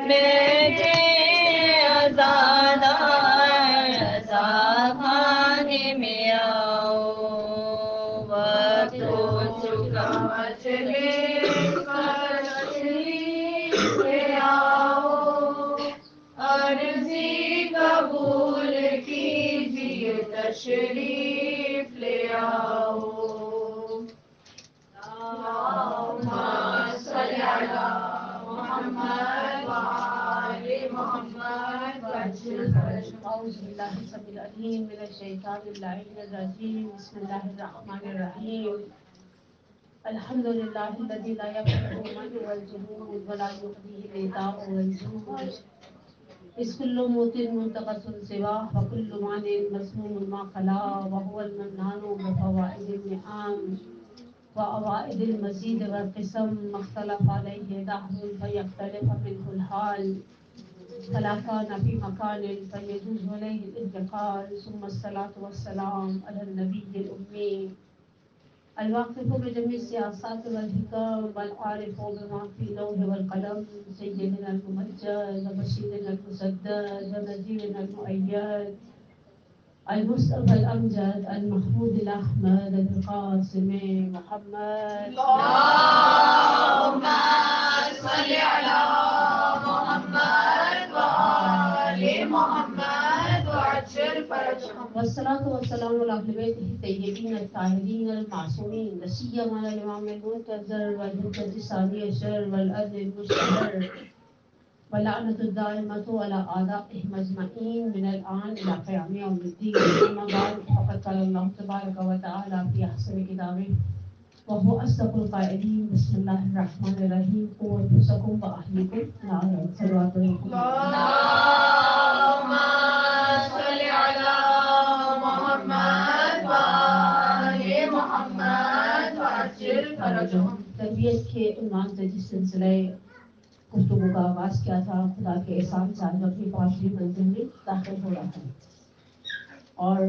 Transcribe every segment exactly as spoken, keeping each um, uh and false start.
بیٹے آزادار رضا خانے میں آؤ، وقت ہو چکا مچھلی تشریف لے آؤ، عرضی قبول کیجیے تشریف لے آؤ۔ اللہم صلی علی محمد وآل محمد وعجل فرجهم۔ اعوذ باللہ السمیع العلیم من الشیطان اللعین الرجیم، بسم اللہ الرحمن الرحیم۔ الحمد للہ الذی لا یفقه من هو الجنون ولا یغنیہ الغذاء والجوع، اذ کل موت منتقص سواہ وکل مان مسموم ما خلا، وهو المنان بفوائد النعام وأوائد المزيد والقسم، ما اختلف عليه دهر فيختلف منه الحال، فلا كان في مكان فيجوز عليه الانتقال، ثم الصلاة والسلام على النبي الأمي الواقف بجميع السياسات والحكم والعارف بما في اللوح والقلم، سيدنا الممجد وبشيرنا المسدد ونذيرنا المؤيد المصطفى الأمجد المحمود الأحمد القاسم محمد۔ اللهم صل على محمد وآل محمد وعجل فرجهم۔ والصلاة والسلام على أهل بيته الطيبين الطاهرين المعصومين، لا سيما على الإمام المنتظر والحجة الثاني عشر والأذن المشتهر، ولعنة الدائمة على أعدائهم أجمعين من الآن إلى قيام يوم الدين، أما بعد، فقد قال الله تبارك وتعالى في أحسن كتابه وهو أصدق القائلين، بسم الله الرحمن الرحيم، قوا أنفسكم وأهليكم نارا، صلوات اللهم صل على محمد وآل محمد وعجل فرجهم۔ تربیت کے عنوان سے جس سلسلے گفتگو کا آغاز کیا تھا، خدا کے احسان سے آج اپنی پانچویں منزل میں داخل ہو رہا ہے، اور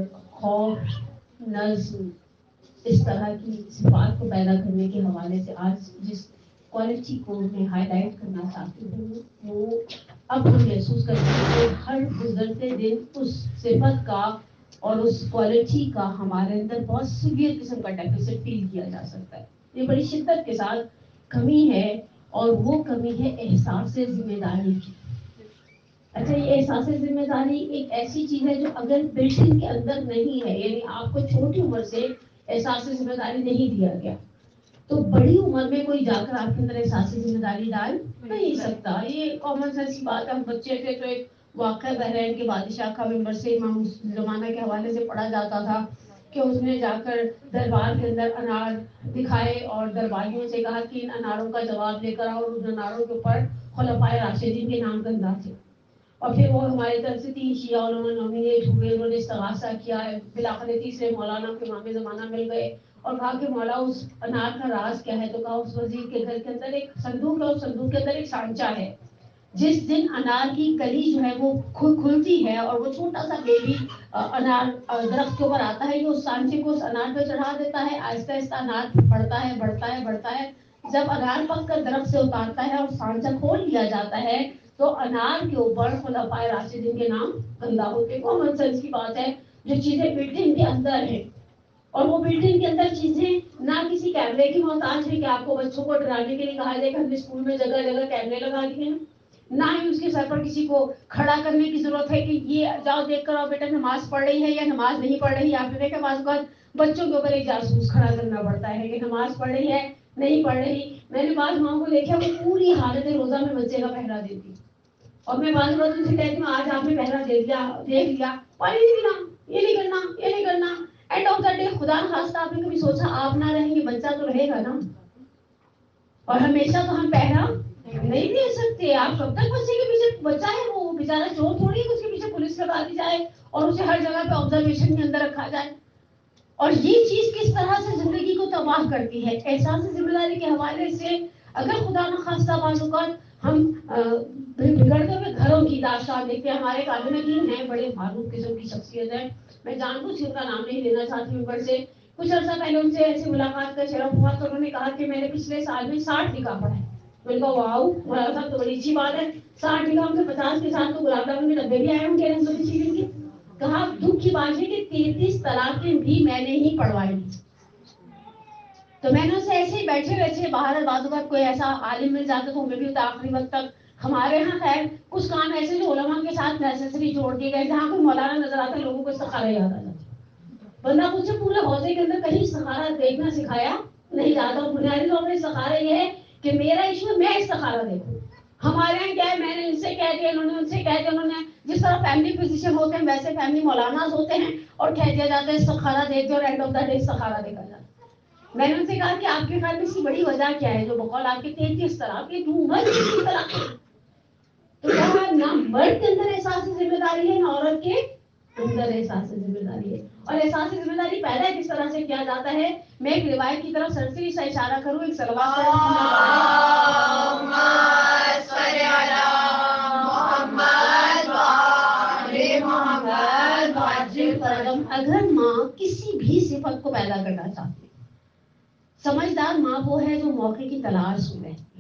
خوف، نظم، اس طرح کی صفات کو پیدا کرنے کے حوالے سے آج جس کوالٹی کو میں ہائی لائٹ کرنا چاہتی ہوں، وہ اب ہم محسوس کرتے ہیں کہ ہر گزرتے دن اس صفت کا اور اس کوالٹی کا ہمارے اندر بہت سیویئر قسم کا ڈیفیسٹ فیل کیا جا سکتا ہے۔ یہ بڑی شدت کے ساتھ کمی ہے، اور وہ کمی ہے احساس ذمہ داری کی۔ اچھا، یہ احساس ذمہ داری ایک ایسی چیز ہے جو اگر بلڈنگ کے اندر نہیں ہے، یعنی آپ کو چھوٹی عمر سے احساس ذمہ داری نہیں دیا گیا، تو بڑی عمر میں کوئی جا کر آپ کے اندر احساس ذمہ داری ڈال نہیں سکتا۔ یہ کامن سینس کی بات ہے۔ ہم بچے تھے تو ایک واقعہ بحرین کے بادشاہ کا ممبر سے امام زمانہ کے حوالے سے پڑھا جاتا تھا کہ اس نے جا کر دربار کے اندر انار دکھائے اور درباریوں سے کہا کہ ان اناروں کا جواب لے کر آؤ، اور ان اناروں کے اوپر خلفائے راشدین کے نام گندا تھے۔ اور پھر وہ ہماری طرف سے تین شیعہ علماء نومینیٹ ہوئے، انہوں نے استغاثہ کیا ہے، بالآخر تیسرے مولانا کو امام زمانہ مل گئے اور کہا کہ مولا اس انار کا راز کیا ہے؟ تو کہا اس وزیر کے گھر کے اندر ایک صندوق ہے، اس صندوق کے اندر ایک سانچہ ہے، جس دن انار کی کلی جو ہے وہ کھلتی ہے اور وہ چھوٹا سا بیبی انار درخت کے اوپر آتا ہے، یہ اس سانچے کو اس انار پہ چڑھا دیتا ہے، آہستہ آہستہ انار بڑھتا ہے بڑھتا ہے بڑھتا ہے، جب انار پک کر درخت سے اتارتا ہے اور سانچہ کھول لیا جاتا ہے تو انار کے اوپر خلفائے راشدین کے نام گندا ہوتے ہیں۔ کامن سینس کی بات ہے، جو چیزیں بلڈنگ کے اندر ہیں، اور وہ بلڈنگ کے اندر چیزیں نہ کسی کیمرے کی محتاج ہے کہ آپ کو بچوں کو ڈرانے کے لیے کہا جائے کہ ہم نے اسکول میں جگہ جگہ کیمرے لگا دیے ہیں، نہ ہی اس کے سر پر کسی کو کھڑا کرنے کی ضرورت ہے کہ یہ جاؤ دیکھ کر آؤ بیٹا نماز پڑھ رہی ہے یا نماز نہیں پڑھ رہی ہے۔ آپ نے دیکھا بعض اوقات بچوں کے اوپر ایک جاسوس کھڑا کرنا پڑتا ہے کہ نماز پڑھ رہی ہے نہیں پڑھ رہی۔ میں نے بعض ماں کو دیکھا وہ پوری حالت روزہ میں بچے کا پہرا دیتی، اور میں بعض اوقات ان سے کہتی ہوں آج آپ نے پہرا دے دیا دیکھ لیا، پانی نہیں پینا، یہ نہیں کرنا یہ نہیں کرنا۔ اینڈ آف دا ڈے خدا نخواستہ آپ نے کبھی سوچا آپ نہ رہیں گے بچہ تو رہے گا نا، اور ہمیشہ تو ہم پہرا نہیں دے سکتے۔ آپ کب تک بچے کے پیچھے، بچہ ہے وہ بیچارہ چور تھوڑی ہے اس کے پیچھے پولیس لگا دی جائے اور اسے ہر جگہ پہ آبزرویشن کے اندر رکھا جائے۔ اور یہ چیز کس طرح سے زندگی کو تباہ کرتی ہے احساس ذمہ داری کے حوالے سے۔ اگر خدا نخواستہ بعض اوقات ہم بگڑتے ہوئے گھروں کی داستان دیکھتے ہیں، ہمارے عالم دین ہیں، بڑے معروف قسم کی شخصیت ہے، میں جان بوجھ ان کا نام نہیں لینا چاہتی ہوں، پر سے کچھ عرصہ پہلے ان سے ایسی ملاقات کا شرف ہوا تو انہوں نے کہا کہ میں نے پچھلے سال میں ساٹھ نکاح پڑھائے۔ میں نے کہا واؤ مولانا صاحب تو بڑی اچھی بات ہے، ساٹھ بیگھہ میں پچاس کے ساتھ تو گلاب جامن کے ڈبے بھی آئے ہوں گے چکن کے. کہا دکھ کی بات ہے کہ تینتیس طلاقیں بھی میں نے ہی پڑھوائی. تو میں نے اسے ایسے ہی بیٹھے بیٹھے باہر بعض اوقات کوئی ایسا عالم مل جاتا تو ہمیں بھی ہوتا آخری وقت تک. ہمارے ہاں خیر کچھ کام ایسے جو علماء کے ساتھ نیسیسری چھوڑ کے گئے جہاں کوئی مولانا نظر آتا ہے لوگوں کو استخارہ یاد آ جاتا. بندہ مجھ سے پورے حوضے کے اندر کہیں استخارہ دیکھنا سکھایا نہیں جاتا. اور بنیادی طور پر استخارہ یہ ہے کہ میرا ایشو میں استخارہ دیکھوں. ہمارے یہاں کیا ہے، میں نے ان سے کہہ دیا انہوں نے ان سے کہہ دیا انہوں نے. جس طرح فیملی فزیشین ہوتے ہیں ویسے فیملی مولاناز ہوتے ہیں اور کہہ دیا جاتا ہے استخارہ دیکھ دو اور اینڈ آف دا ڈے استخارہ دیکھا جاتا ہے. میں نے ان سے کہا کہ آپ کے خیال میں اس کی بڑی وجہ کیا ہے جو بقول آپ کے تینتیس طرح کے طرح. تو کہا نہ مرد کے اندر احساس ذمہ داری ہے نہ عورت کے اندر احساس ذمہ داری ہے. اور احساس ذمہ داری پیدا کس طرح سے کیا جاتا ہے. میں ایک روایت کی طرف سرسری سے اشارہ کروں، ایک صلوات اگر ماں کسی بھی صفت کو پیدا کرنا چاہتی ہے، سمجھدار ماں وہ ہے جو موقع کی تلاش میں رہتی ہے.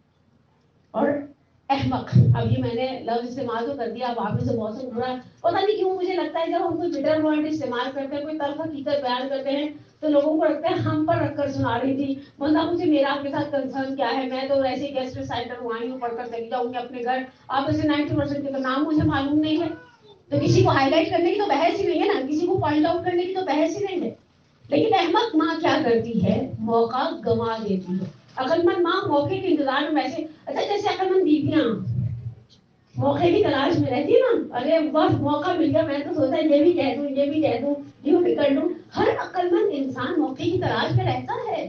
اور احمق، اب یہ میں نے لفظ استعمال تو کر دیا، اب آپ میں سے بہت سے برا پتا نہیں کیوں مجھے لگتا ہے جب ہم کوئی بٹر ورڈ استعمال کرتے ہیں، کوئی طرف حقیقت بیان کرتے ہیں تو لوگوں کو لگتا ہے ہم پر رکھ کر سنا رہی تھی. بندہ مجھے میرا آپ کے ساتھ کنسرن کیا ہے، میں تو ایسے گیسٹ سائٹر ہوں آئی ہوں پڑھ کر چلی جاؤں گی اپنے گھر. آپ میں سے نائنٹی پرسینٹ کے تو نام مجھے معلوم نہیں ہے. تو کسی کو ہائی لائٹ کرنے کی تو بحث ہی نہیں ہے نا، کسی کو پوائنٹ آؤٹ کرنے کی تو بحث ہی نہیں ہے. لیکن احمق ماں کیا کرتی ہے، موقع گنوا دیتی ہے. عقل مند ماں موقع کے انتظار میں ویسے اچھا جیسے عقل مند بیویاں موقع کی تلاش میں رہتی ہے نا، ارے بس موقع مل گیا میں تو سوچا یہ بھی کہہ دوں یہ بھی کہہ دوں یوں بھی کر لوں. ہر عقل مند انسان موقع کی تلاش میں رہتا ہے.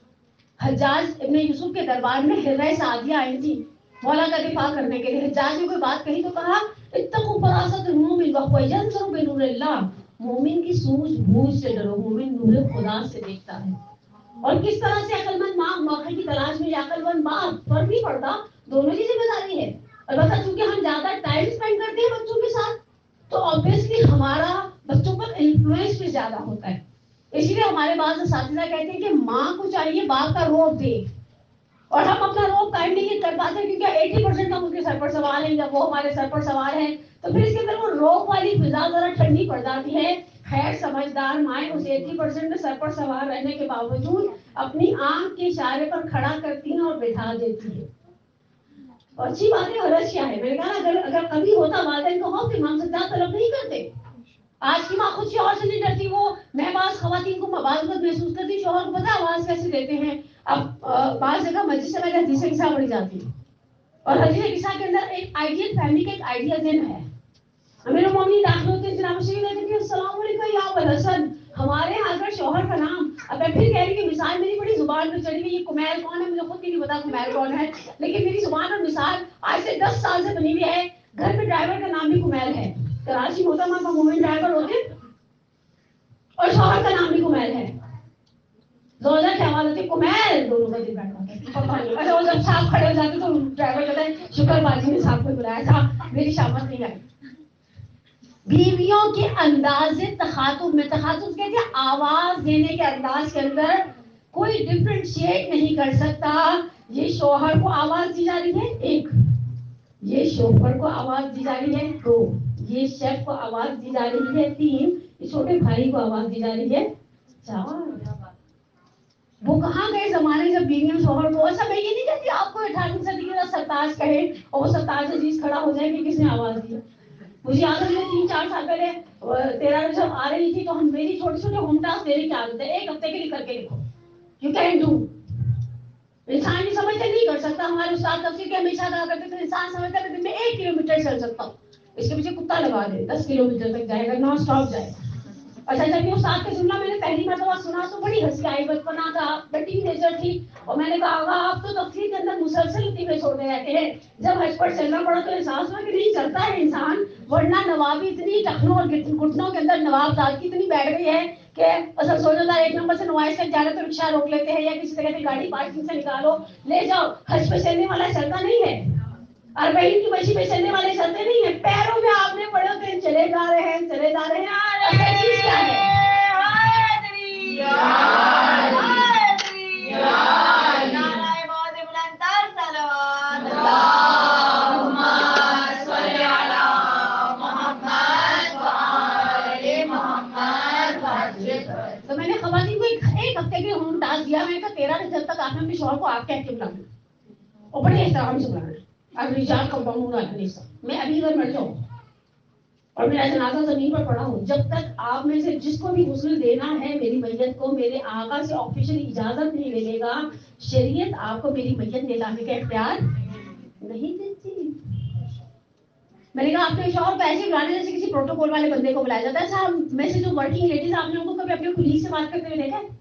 حجاج ابن یوسف کے دربار میں ہرہ سعدیہ آئی تھی مولا کا دفاع کرنے کے لیے. حجاج نے کوئی بات کہی تو کہا اتقوا فراست المؤمن وهو ينظر بنور اللہ، مومن کی سوجھ بوجھ سے ڈرو، مومن نور خدا سے دیکھتا ہے. اور کس طرح سے عقل مند ماں موقع کی تلاش میں یا عقل مند ماں فرق نہیں پڑتا، دونوں کی ذمہ داری ہے. البتہ چونکہ ہم زیادہ ٹائم اسپینڈ کرتے ہیں بچوں کے ساتھ تو obviously ہمارا بچوں پر انفلوئنس بھی زیادہ ہوتا ہے. اسی لیے ہمارے بعض اساتذہ کہتے ہیں کہ ماں کو چاہیے باپ کا روب دے، اور ہم اپنا روب قائم نہیں کر پاتے کیونکہ ایٹی پرسینٹ ہم اس کے سر پر سوار ہیں. جب وہ ہمارے سر پر سوار ہیں تو پھر اس کے اندر وہ روب والی فضا ذرا ٹھنڈی پڑ جاتی ہے. خیر سمجھدار مائیں اس ایٹی پرسینٹ میں سر پر سوار رہنے کے باوجود اپنی آنکھ کے اشارے پر کھڑا کرتی ہیں اور بٹھا دیتی ہے. اور اچھی بات ہے. غرض کیا ہے، میں نے کہا اگر اگر کبھی ہوتا والدین کو ہو کہ ماں سے زیادہ طلب نہیں کرتے. آج کی ماں خود شوہر سے نہیں ڈرتی. وہ میں بعض خواتین کو بعض وقت محسوس کرتی شوہر کو پتہ آواز کیسے دیتے ہیں. اب بعض جگہ مسجد سے میں حدیث قصہ پڑھی جاتی ہے اور حدیث قصہ کے اندر ایک آئیڈیل فیملی کا ایک آئیڈیا ذہن ہے. امیر المومنین داخل ہوتے ہیں جناب شریف کہتے ہیں السلام علیکم یا ابو الحسن. ہمارے یہاں اگر شوہر کا نام، اب میں پھر کہہ رہی کہ مثال میری بڑی زبان پہ چڑھی ہوئی. یہ کمیل کون ہے مجھے خود بھی نہیں پتا کمیل کون ہے، لیکن میری زبان اور مثال آج سے دس سال سے بنی ہوئی ہے. گھر میں ڈرائیور کا نام بھی کمیل ہے. کراچی محترمہ کا مومن ڈرائیور ہوتے اور شوہر کا نام بھی کمیل ہے. زوجہ کی آواز ہوتی ہے کمیل، دونوں کا دل بیٹھا ہوتا ہے. اچھا وہ جب صاحب کھڑے ہو جاتے تو ڈرائیور کہتا ہے شکر باجی نے صاحب کو بلایا تھا، میری شامت نہیں آئی. بیویوں کے انداز تخاطب میں، تخاطب کہتے ہیں آواز دینے کے انداز کے اندر کوئی ڈفرینشیٹ نہیں کر سکتا. یہ شوہر کو آواز دی جا رہی ہے ایک، یہ شوہر کو آواز دی جا رہی ہے دو، یہ شیف کو آواز دی جا رہی ہے تین، یہ چھوٹے بھائی کو آواز دی جا رہی ہے چار. وہ کہاں گئے زمانے جب بیویاں شوہر کو، ایسا میں یہ نہیں کہتی آپ کو اٹھارہویں صدی کے سرتاج کہے اور وہ سرتاج عزیز کھڑا ہو جائے کہ کس نے آواز دی. مجھے یاد ہے میں تین چار سال پہلے تیرہ میں جب آ رہی تھی تو ہم میری چھوٹی چھوٹی ہوم ٹاسک دینے کی عادت ہے، ایک ہفتے کے لیے کر کے لکھو. You can do. انسان نہیں سمجھتے نہیں کر سکتا. ہمارے استاد تفسیر کے ہمیشہ کہا کرتے تھے انسان سمجھتا ہے میں ایک کلو میٹر چل سکتا ہوں، اس کے پیچھے کتا لگا دے دس کلو میٹر تک جائے گا، نان اسٹاپ جائے گا. اچھا جب یہ استاد کا جملہ میں نے پہلی مرتبہ سنا تو بڑی ہنسی آئی. بچپنا تھا، میں ٹین ایجر تھی اور میں نے کہا آگا آپ تو تفسیر کے اندر مسلسل لطیفے چھوڑتے رہتے ہیں. جب حج پر چلنا پڑا تو احساس ہوا کہ نہیں چلتا ہے انسان، ورنہ نوابی اتنی ٹخنوں اور گھٹنوں کے اندر نواب دار کی اتنی بیٹھ گئی ہے کہ اصل سوچا تھا ایک نمبر سے نمائش تک جانا تو رکشہ روک لیتے ہیں یا کسی طرح کی گاڑی پارکنگ سے نکالو لے جاؤ. حج پہ چلنے والا چلتا نہیں ہے، اربعین کی مچھی پہ چلنے والے چلتے نہیں ہیں. پیروں میں آپ نے پڑے ہوتے ہیں، چلے جا رہے ہیں چلے جا رہے ہیں. اصل چیز کیا ہے؟ آپ نے اپنے شوہر کو آپ کہہ کے بلانا اور بڑے احترام سے بلانا. اب رجال کمپاؤنڈ ہونا میں ابھی اگر مر جاؤں اور میرا جنازہ زمین پر پڑا ہو, جب تک آپ میں سے جس کو بھی غسل دینا ہے میری میت کو میرے آقا سے آفیشیل اجازت نہیں ملے گا, شریعت آپ کو میری میت لے جانے کا اختیار نہیں دیتی. میں نے کہا آپ کے شوہر پیسے بلانے جیسے کسی پروٹوکول والے بندے کو بلایا جاتا ہے. صاحب میں سے جو ورکنگ لیڈیز آپ نے ان کو کبھی اپنے کلیگ سے بات کرتے ہوئے دیکھا ہے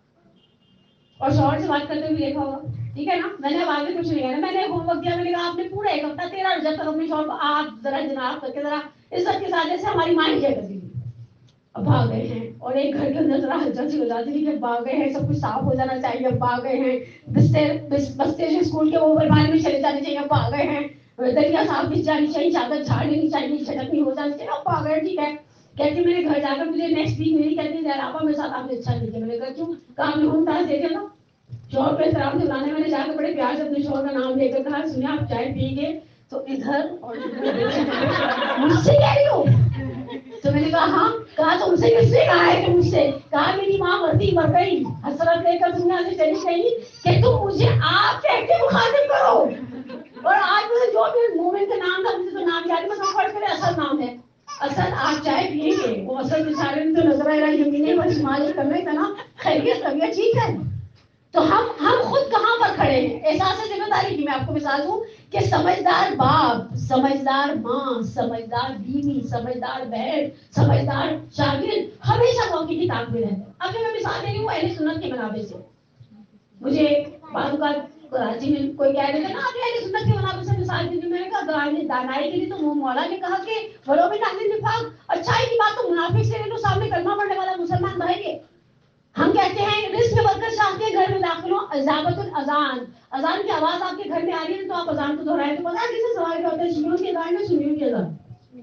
اور شوہر سے بات کرتے ہوئے دیکھا ہوگا, ٹھیک ہے نا. میں نے اب آگے کچھ نہیں کہنا, میں نے ہوم ورک دیا, میں نے کہا آپ نے پورا ایک ہفتہ تیرہ جب تک اپنے شوہر کو آپ ذرا جناب کر کے ذرا عزت کے ساتھ جیسے ہماری ماں ہی کیا کرتی تھی. اب بھاگ گئے ہیں اور ایک گھر کے اندر ذرا ہلچل سی ہو جاتی تھی کہ بھاگ گئے ہیں, سب کچھ صاف ہو جانا چاہیے, اب بھاگ گئے ہیں, بستے بستے سے اسکول کے اوپر پانی میں چلے جانے چاہیے, اب بھاگ گئے ہیں, دریا صاف بچ جانی چاہیے, چادر جھاڑ لینی چاہیے, چھٹکنی ہو جانی چاہیے, اب بھاگ گئے. ٹھیک ہے, کہتی میں نے گھر جا کر مجھے نیکسٹ ویک میری کہتی ہے آپا میرے ساتھ آپ نے اچھا نہیں کیا. میں نے کہا کیوں؟ کہا آپ نے ہوم ٹاسک دیکھا تھا شوہر کو احترام سے بلانے. میں نے جا کے بڑے پیار سے اپنے شوہر کا نام لے کر کہا سنیا آپ چائے پیئیں گے تو ادھر اور مجھ سے کہہ رہی ہو. تو میں نے کہا ہاں. کہا تم سے کس نے کہا ہے کہ مجھ سے؟ کہا میری ماں مرتی مر گئی, حسرت لے کر دنیا سے چلی گئی کہ تم مجھے آپ کہہ کے مخاطب کرو. اور آج مجھے جو بھی مومن کا نام تھا مجھے تو نام یاد, میں سب پڑھ کے اصل نام ہے اصل. آپ چائے پیئیں گے, وہ اصل بیچارے نے تو نظر آئے ہی نہیں, بس مالک کرنے کا نا خیریت طبیعت ٹھیک ہے. تو ہم ہم خود کہاں پر کھڑے ہیں احساس ذمہ داری کی. میں آپ کو مثال دوں کہ سمجھدار باپ, سمجھدار ماں, سمجھدار بیوی, سمجھدار بہن, سمجھدار شاگرد ہمیشہ موقع کی طاق میں رہتے ہیں. اب میں مثال دے رہی ہوں اہل سنت کے منابع سے. مجھے بعض اوقات کراچی میں کوئی کہہ دیتا نا آپ اہل سنت کے منابع سے مثال دیجیے. میں نے کہا دانائی کے لیے تو مولا نے کہا کہ ولو من اہل النفاق, اچھائی کی بات تو منافق سے لے لو, سامنے کلمہ پڑھنے والا مسلمان بھائی ہے. ہم کہتے ہیں رزق میں برکت چاہتے ہیں گھر میں داخل ہو, اذابت الاذان, اذان کی آواز آپ کے گھر میں آ رہی ہے تو آپ اذان کو دہرائیں. تو پتہ کس سے سوال کرتے ہیں شیعوں کی اذان میں سنیوں کی اذان.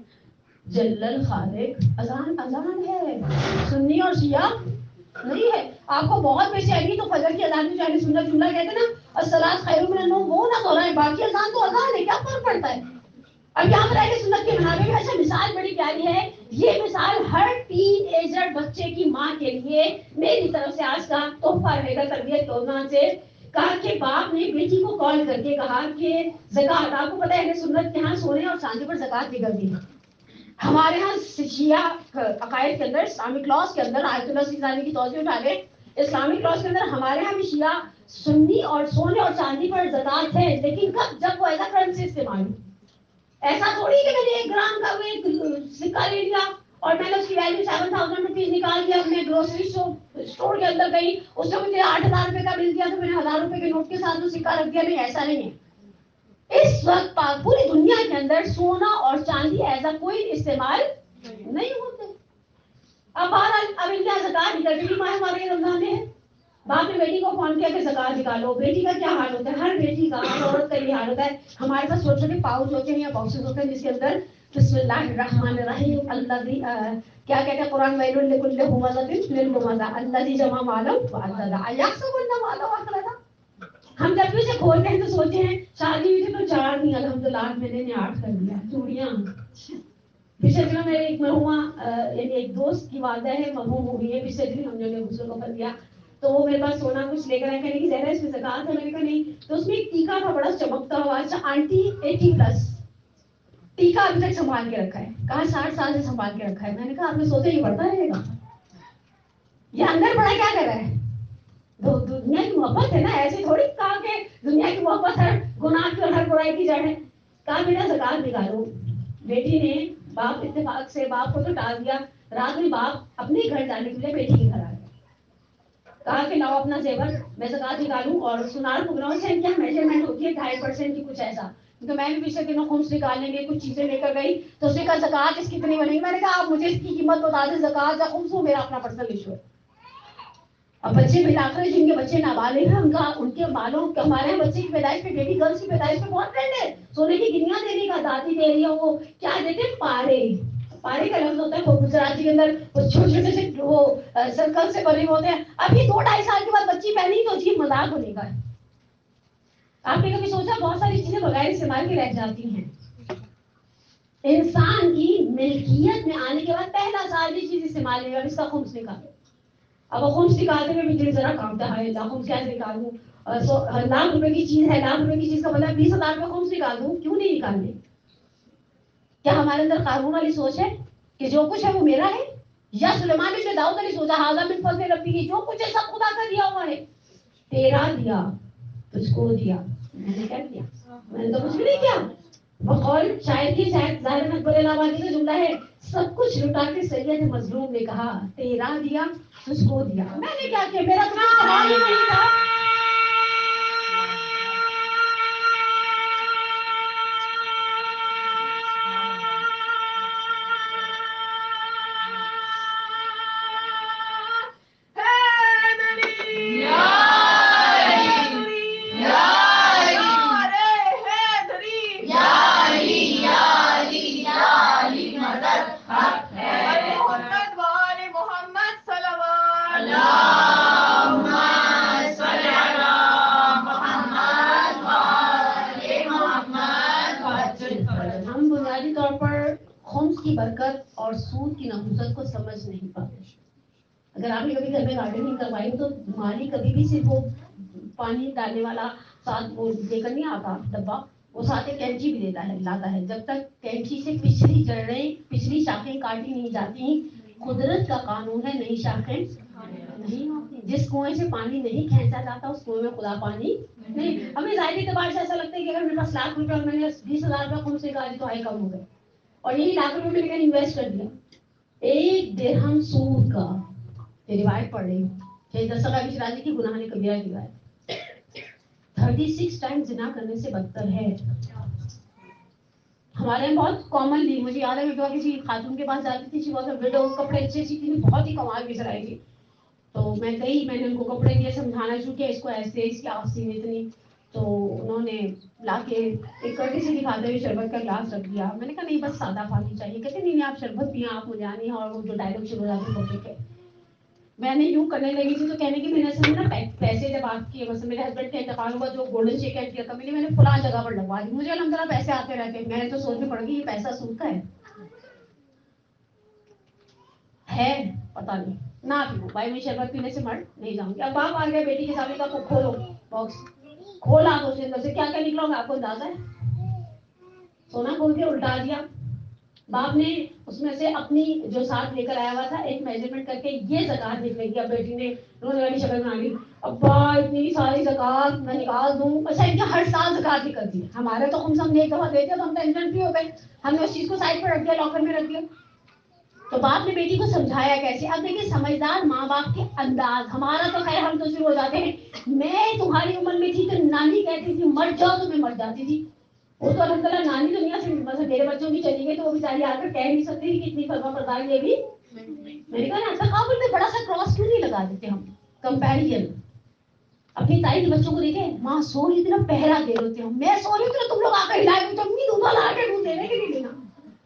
جل الخالق اذان اذان ہے, سنی اور شیعہ نہیں ہے. آپ کو بہت بے چینی تو فجر کی اذان میں چاہیے سنت جملہ کہتے ہیں نا الصلاۃ خیر من النوم, وہ نہ دہرائیں, باقی اذان تو اذان ہے, کیا فرق پڑتا ہے. اب یہاں پر اہل سنت کے منابع میں ایسا مثال بڑی پیاری ہے. یہ مثال ہر ٹین ایجر بچے کی ماں کے لیے میری طرف سے آج کا تحفہ رہے گا تربیت کورونا سے. کہا کہ باپ نے بیٹی کو کال کر کے کہا کہ زکات, آپ کو پتہ ہے سنت کے ہاں سونے اور چاندی پر زکات نکلتی ہے. ہمارے ہاں شیعہ عقائد کے اندر اسلامک لاز کے اندر آیت اللہ سیزانی کی توجہ اٹھا لیں, اسلامک لاز کے اندر ہمارے ہاں بھی شیعہ سنی اور سونے اور چاندی پر زکات ہے, لیکن کب؟ جب وہ ایسا کرنسی استعمال ہو. ایسا تھوڑی کہ میں نے ایک گرام کا ایک سکہ لے لیا اور میں نے اس کی ویلیو سیون تھاؤزینڈ روپیز نکال دیا, اپنے گروسری اسٹور کے اندر گئی, اس نے مجھے آٹھ ہزار روپے کا بل دیا تو میں نے ہزار روپے کے نوٹ کے ساتھ وہ سکہ رکھ دیا. نہیں, ایسا نہیں ہے. اس وقت پوری دنیا کے اندر سونا اور چاندی ایسا کوئی استعمال نہیں ہوتے. اب بہرحال اب ان کا زکات نکل رہی, ماہ ہمارے رمضان میں ہے. باپ نے بیٹی کو فون کیا کہ زکات نکالو. بیٹی کا کیا حال ہوتا ہے؟ ہر بیٹی کا, ہر عورت کا یہ حال ہوتا ہے. ہمارے پاس چھوٹے چھوٹے پاؤچ ہوتے ہیں یا باکسز ہوتے ہیں جس کے اندر بسم اللہ الرحمن الرحیم الذی کیا کہتے ہیں قرآن ویل لکل ہمزۃ للمزہ الذی جمع مالا وعددہ ایحسب ان ماله اخلدا. ہم جب بھی اسے کھولتے ہیں تو سوچتے ہیں شادی ہوئی تھی تو چار نہیں, الحمدللہ آج میں نے آٹھ کر دیا. چوڑیاں پچھلے دنوں میرے ایک مرحومہ یعنی ایک دوست کی والدہ ہے, مرحوم ہو گئی ہے پچھلے دن, ہم نے غسل کفن دیا تو وہ میرے پاس سونا کچھ لے کر آئے, کہنے کی زہرا اس میں زکات ہے. میں نے کہا نہیں. تو اس میں ایک ٹیکا تھا بڑا چمکتا ہوا. اچھا آنٹی ایٹی پلس, ٹیکا ابھی تک سنبھال کے رکھا ہے. کہا ساٹھ سال سے سنبھال کے رکھا ہے. میں نے کہا آپ نے سوچا یہ بڑھتا رہے گا, یہ اندر پڑا کیا کر رہا ہے؟ دنیا کی محبت ہے نا, ایسے تھوڑی کہا کہ دنیا کی محبت ہر گناہ کی اور ہر برائی کی جڑ ہے. کہا بیٹا زکات نکالو. بیٹی نے باپ اتفاق سے باپ کو تو ٹال دیا. رات میں باپ اپنے گھر جانے کے لیے بیٹی کے گھر آ گیا. کہا کہ لاؤ اپنا زیور, میں زکات نکالوں. اور سنار پروگرام سے کیا میجرمنٹ ہوتی ہے ڈھائی پرسینٹ کی کچھ ایسا. تو میں بھی پچھلے دنوں خمس نکالنے کے کچھ چیزیں لے کر گئی تو اس نے کہا زکات اس کی کتنی بنے گی. میں نے کہا آپ مجھے اس کی قیمت بتا دیں, زکات یا خمس, وہ میرا اپنا پرسنل ایشو ہے. اب بچے بلاتے ہیں جن کے بچے نابالغ ہیں, ان کا ان کے مالوں ہمارے یہاں بچے کی پیدائش پہ, بیبی گرلس کی پیدائش پہ بہت ٹرینڈ ہے سونے کی گنیاں دینے کا. دادی دے رہی ہے, وہ کیا دیتے ہیں, پارے. پارے کا لفظ ہوتا ہے وہ گجراتی کے اندر وہ چھوٹے چھوٹے سے وہ سرکل سے بنے ہوتے ہیں. ابھی دو ڈھائی سال کے بعد بچی پہنی تو عجیب مذاق ہونے کا ہے. آپ نے کبھی سوچا بہت ساری چیزیں بغیر استعمال کے رہ جاتی ہیں. انسان کی ملکیت میں آنے کے بعد پہلا سال یہ چیز استعمال ہے, اس کا خمس نکالو. اب وہ خمس نکالتے ہوئے بھی دل ذرا کانپتا ہے, خمس کیسے نکالوں. सौ लाख रुपए की चीज है, लाख रुपए की चीज का मतलब बीस हजार रुपये खुम्स निकाल दूं, क्यों नहीं निकालने? क्या हमारे अंदर कानून वाली सोच है कि जो कुछ है वो मेरा है? या सुलेमान इब्न दाऊद ने सोचा हाज़ा मिन फज़्ल रब्बी की, जो कुछ है सब खुदा का दिया हुआ है, तेरा दिया तुझको दिया, मैंने क्या किया? मैंने तो कुछ भी नहीं किया। बकौल शायद ही शायद ज़ाहिर अकबर इलाहाबादी का जुमला है, सब कुछ लुटा के सैयद मजलूम ने कहा तेरा दिया तुझको दिया, मैंने क्या किया? मेरा तो कुछ सवाल ही नहीं था। हम बुनियादी तौर पर खुम्स की बरकत और सूद की नहुसत को समझ नहीं पाते। अगर आपने कभी घर में गार्डनिंग करवाई तो माली कभी भी सिर्फ वो पानी डालने वाला साथ वो लेकर नहीं आता डब्बा, वो साथ एक कैंची भी देता है लाता है। जब तक कैंची से पिछली जड़ें पिछली शाखें काटी नहीं जाती, कुदरत का कानून है नई शाखें नहीं होती। जिस कुएं से पानी नहीं खींचा जाता उस कुएं में खुदा पानी नहीं। हमें जाहिर एतबार से ऐसा लगता है कि अगर मेरे पास लाख रुपए और मैंने बीस हजार रुपया खुद से निकाली तो आय कम हो गए, और यही लाख रुपए मैंने कहीं इन्वेस्ट कर दिया। एक दिरहम सूद का, ये रिवायत पढ़ रही हूँ कि दस्तगा बिशराजी की गुनाह ने कबीरा की रिवायत छत्तीस टाइम जिना करने से बदतर है। हमारे यहाँ बहुत कॉमनली, मुझे याद है मैं किसी खातून के पास जाती थी, शी वाज अ विडो, कपड़े अच्छे सी थी, बहुत ही कमाल की सराई थी। तो मैं गई, मैंने उनको कपड़े दिए, समझाना शुरू किया इसको ऐसे, इसकी आस्तीन इतनी, तो उन्होंने लाके एक कटी से दिखाते हुए शरबत का गिलास रख दिया। मैंने कहा नहीं बस सादा पानी चाहिए। कहते नहीं नहीं आप शरबत पिए, आप मुझे आनी। और वो जो डायलॉग शुरू हो जाते हैं के, मैंने यूं करने लगी थी तो कहने की मैंने असल में ना पैसे जब आपकी मतलब मेरे हस्बैंड का इंतकाल हुआ जो गोल्डन शेक हैंड किया था मैंने मैंने फलां जगह पर लगवा दी। मुझे अलहमदुलिल्लाह पैसे आते रहते हैं, मैंने तो सोचने पड़ गई ये पैसा सूद का है है पता नहीं ना पीऊं भाई, मैं शरबत पीने से मर नहीं जाऊंगी। अब बाप आ गया, बेटी के सामने का खोलो बॉक्स, खोला तो उसके अंदर से क्या क्या निकला होगा आपको अंदाजा है? सोना खोल के उल्टा दिया। बाप ने उसमें से अपनी जो साथ लेकर आया हुआ था एक मेजरमेंट करके ये ज़कात निकलेगी। अब बेटी ने रोने वाली शक्ल बना ली, अब्बा इतनी सारी ज़कात मैं निकाल दूं? अच्छा इनके हर साल ज़कात निकलती है, हमारे तो हम सब एक दफा देते तो हम टेंशन फ्री हो गए, हमने उस चीज को साइड पर रख दिया, लॉकर में रख दिया। तो बाप ने बेटी को समझाया कैसे? अब देखिए समझदार माँ बाप के अंदाज, हमारा तो खैर हम तो शुरू हो जाते हैं, मैं तुम्हारी उम्र में थी तो नानी कहती थी मर जाओ तो मैं मर जाती थी। वो तो अल्हम्दुलिल्लाह नानी दुनिया से मतलब मेरे बच्चों की चली गई तो वो बेचारी आकर कह नहीं सकती कि इतनी फरमा बरदार ये भी। मैंने कहा ना तकाबुल में बड़ा सा क्रॉस क्यों नहीं लगा देते हम, कंपैरिजन। अपनी ताई के बच्चों को देखे, माँ सो रही थी ना पहरा दे रहे थे, मैं सो रही थी तुम लोग आकर हिलाए मुझे अम्मी दूधा ला के दूध देने के लिए देना।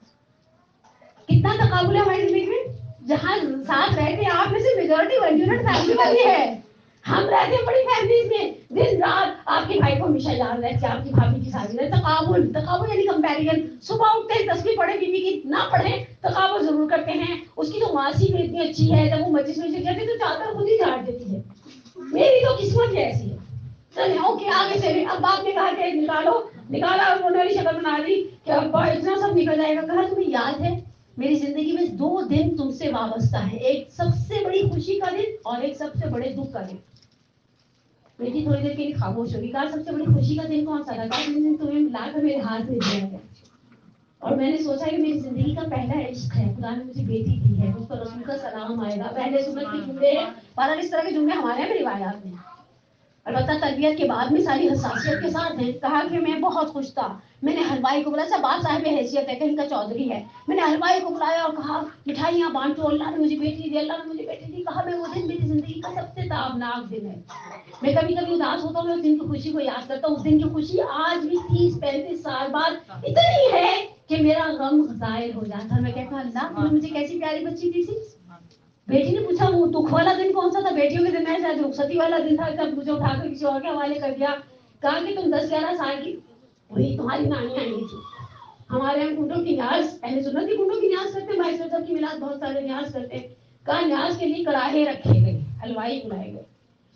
कितना तकाबुल है हमारी जिंदगी में। जहाँ साथ रहते हैं आप में से मेजॉरिटी यूनिट फैमिली वाली है, हम रहते हैं बड़ी फैमिलीज में, दिन रात आपके भाई को हमेशा याद रहती है आपकी भाभी की शादी है। तकाबुल तकाबुल यानी कंपैरिजन। सुबह उठते हैं तस्वीर पढ़े बीवी की ना पढ़े तकाबुल जरूर करते हैं, उसकी तो मासी भी इतनी अच्छी है, जब वो मस्जिद में जाती तो चादर खुद ही झाड़ देती है, मेरी तो किस्मत ही ऐसी है। चले ओके आगे चले। अब बाप ने कहा कि निकालो, निकाला और रोने वाली शक्ल बना दी कि अब्बा इतना सब निकल जाएगा। कहा तुम्हें याद है मेरी जिंदगी में दो दिन तुमसे वाबस्ता है, एक सबसे बड़ी खुशी का दिन और एक सबसे बड़े दुख का दिन। बेटी थोड़ी देर के लिए खामोश होगी। कहा सबसे बड़ी खुशी का दिन कौन सा था? कहा जिस दिन तुम्हें लाकर मेरे हाथ में दिया गया और मैंने सोचा कि मेरी जिंदगी का पहला इश्क है, खुदा ने मुझे बेटी दी है, उस पर रसूल का सलाम आएगा, पहले सुन्नत के जुमले हैं। बहरहाल इस तरह के जुमले हमारे यहाँ भी रिवायात में, अलबत्ता तरबियत के बाद में सारी हसासियत के साथ है। कहा कि मैं बहुत खुश था, मैंने हलवाई को बुलाया, बाप साहब हैसियत है, कहीं का चौधरी है, मैंने हलवाई को बुलाया और कहा मिठाइयाँ बांटो, अल्लाह ने मुझे बेटी दी, अल्लाह ने मुझे बेटी दी। कहा मैं वो दिन मेरी जिंदगी का सबसे ताबनाक दिन है। मैं कभी कभी उदास होता हूँ, मैं उस दिन की खुशी को याद करता हूँ। उस दिन की खुशी आज भी तीस पैंतीस साल बाद इतनी है कि मेरा गम जाहिर हो जाता। मैं कहता हूँ अल्लाह मुझे कैसी प्यारी बच्ची दी थी। बेटी ने पूछा वो दुख वाला दिन कौन सा था? बेटियों के दिन में शायद रुखसती वाला दिन था, जब मुझे उठाकर किसी और के हवाले कर दिया। कहा कि तुम दस ग्यारह साल की हुई, तुम्हारी नानी आई थी, हमारे यहाँ कुंडों की न्याज, अहले सुन्नत की कुंडों की न्याज करते हैं, भाई साहब की मिलाद बहुत सारे न्याज करते हैं। कहा न्याज के लिए कड़ाहे रखे गए, हलवाई बुलाए गए,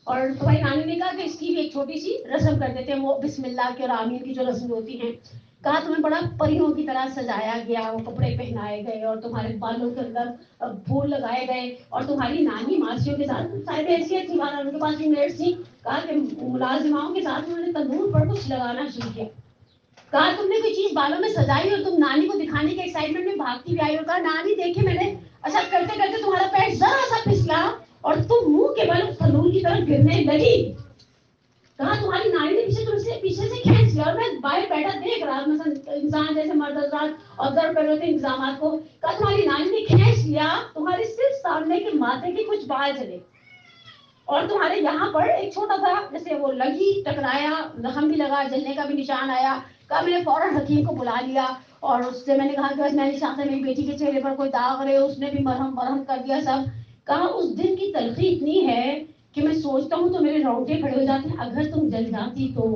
اور تمہاری نانی نے کہا کہ اس کی بھی ایک چھوٹی سی رسم کر دیتے ہیں، وہ بسم اللہ کی اور آمین کی جو رسم ہوتی ہیں. کہا تمہیں بڑا پریوں کی طرح سجایا گیا، وہ کپڑے پہنائے گئے اور تمہارے بالوں کے اندر پھول لگائے گئے، اور تمہاری نانی ماسیوں کے ساتھ صاحب حیثیت تھی، ان کے پاس میٹس تھی. کہا کہ ملازماؤں کے ساتھ انہوں نے تندور پر کچھ لگانا شروع کیا. کہا تم نے کوئی چیز بالوں میں سجائی اور تم نانی کو دکھانے کے ایکسائٹمنٹ میں بھاگتی بھی آئی اور کہا نانی دیکھیں میں نے اچھا کرتے کرتے تمہارا پیٹ ذرا سا پھسلا اور تم منہ کے بل تندور کی طرف گرنے لگی. کہا تمہاری نانی نے پیچھے تم سے پیچھے سے کھینچ لیا اور میں باہر بیٹھا دیکھ رہا مثلا انسان جیسے مرد حضرات آبزرو کر رہے تھے انتظامات کو. کہا تمہاری نانی نے کھینچ لیا، تمہارے صرف سامنے کے ماتھے کے کچھ بال چلے اور تمہارے یہاں پر ایک چھوٹا سا جیسے وہ لگی ٹکرایا، زخم بھی لگا، جلنے کا بھی نشان آیا. کہا میں نے فوراً حکیم کو بلا لیا اور اس سے میں نے کہا کہ بس میں نہیں چاہتا میری بیٹی کے چہرے پر کوئی داغ رہے. اس نے بھی مرہم مرہم کر دیا سب. کہا اس دن کی تلخی اتنی ہے کہ میں سوچتا ہوں تو میرے رونگٹے کھڑے ہو جاتے ہیں، اگر تم جل جاتی تو.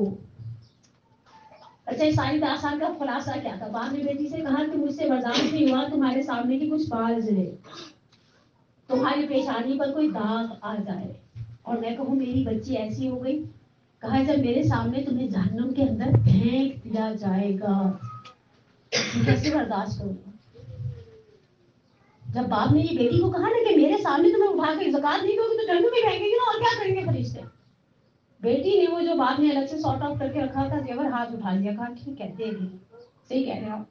اچھا ساری داستان کا خلاصہ کیا تھا؟ باپ نے بیٹی سے کہا کہ مجھ سے برداشت نہیں ہوا تمہارے سامنے کے کچھ بال جلے، تمہاری پیشانی پر کوئی داغ آ جائے اور میں کہوں میری بچی ایسی ہو گئی. کہا جب میرے سامنے تمہیں جہنم کے اندر پھینک دیا جائے گا کیسے برداشت کروں گا؟ جب باپ نے یہ بیٹی کو کہا نا کہ میرے سامنے تمہیں اٹھا کے زکات نہیں دو گی تو جہنم میں پھینکیں گے نا، اور کیا کریں گے فرشتے. بیٹی نے وہ جو باپ نے الگ سے سارٹ آؤٹ کر کے رکھا تھا زیور ہاتھ اٹھا لیا. کہا ٹھیک ہے دے دی. صحیح کہہ رہے آپ.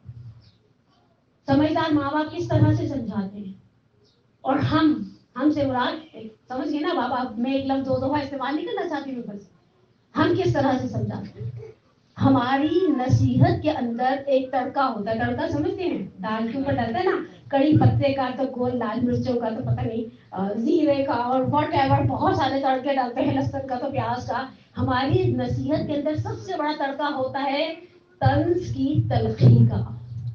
سمجھدار ماں باپ کس طرح سے سمجھاتے ہیں، اور ہم ہم سے مراد سمجھ گئے نا بابا. میں ایک لفظ دو دفعہ استعمال نہیں کرنا چاہتی ہوں، بس ہم کس طرح سے سمجھاتے ہیں. ہماری نصیحت کے اندر ایک تڑکا ہوتا ہے. تڑکا سمجھتے ہیں؟ دال کے اوپر ڈلتا ہے نا، کڑی پتے کا تو گول لال مرچوں کا تو پتہ نہیں زیرے کا اور واٹ ایور بہت سارے تڑکے ڈالتے ہیں، لہسن کا تو پیاز کا. ہماری نصیحت کے اندر سب سے بڑا تڑکا ہوتا ہے طنز کی تلخی کا.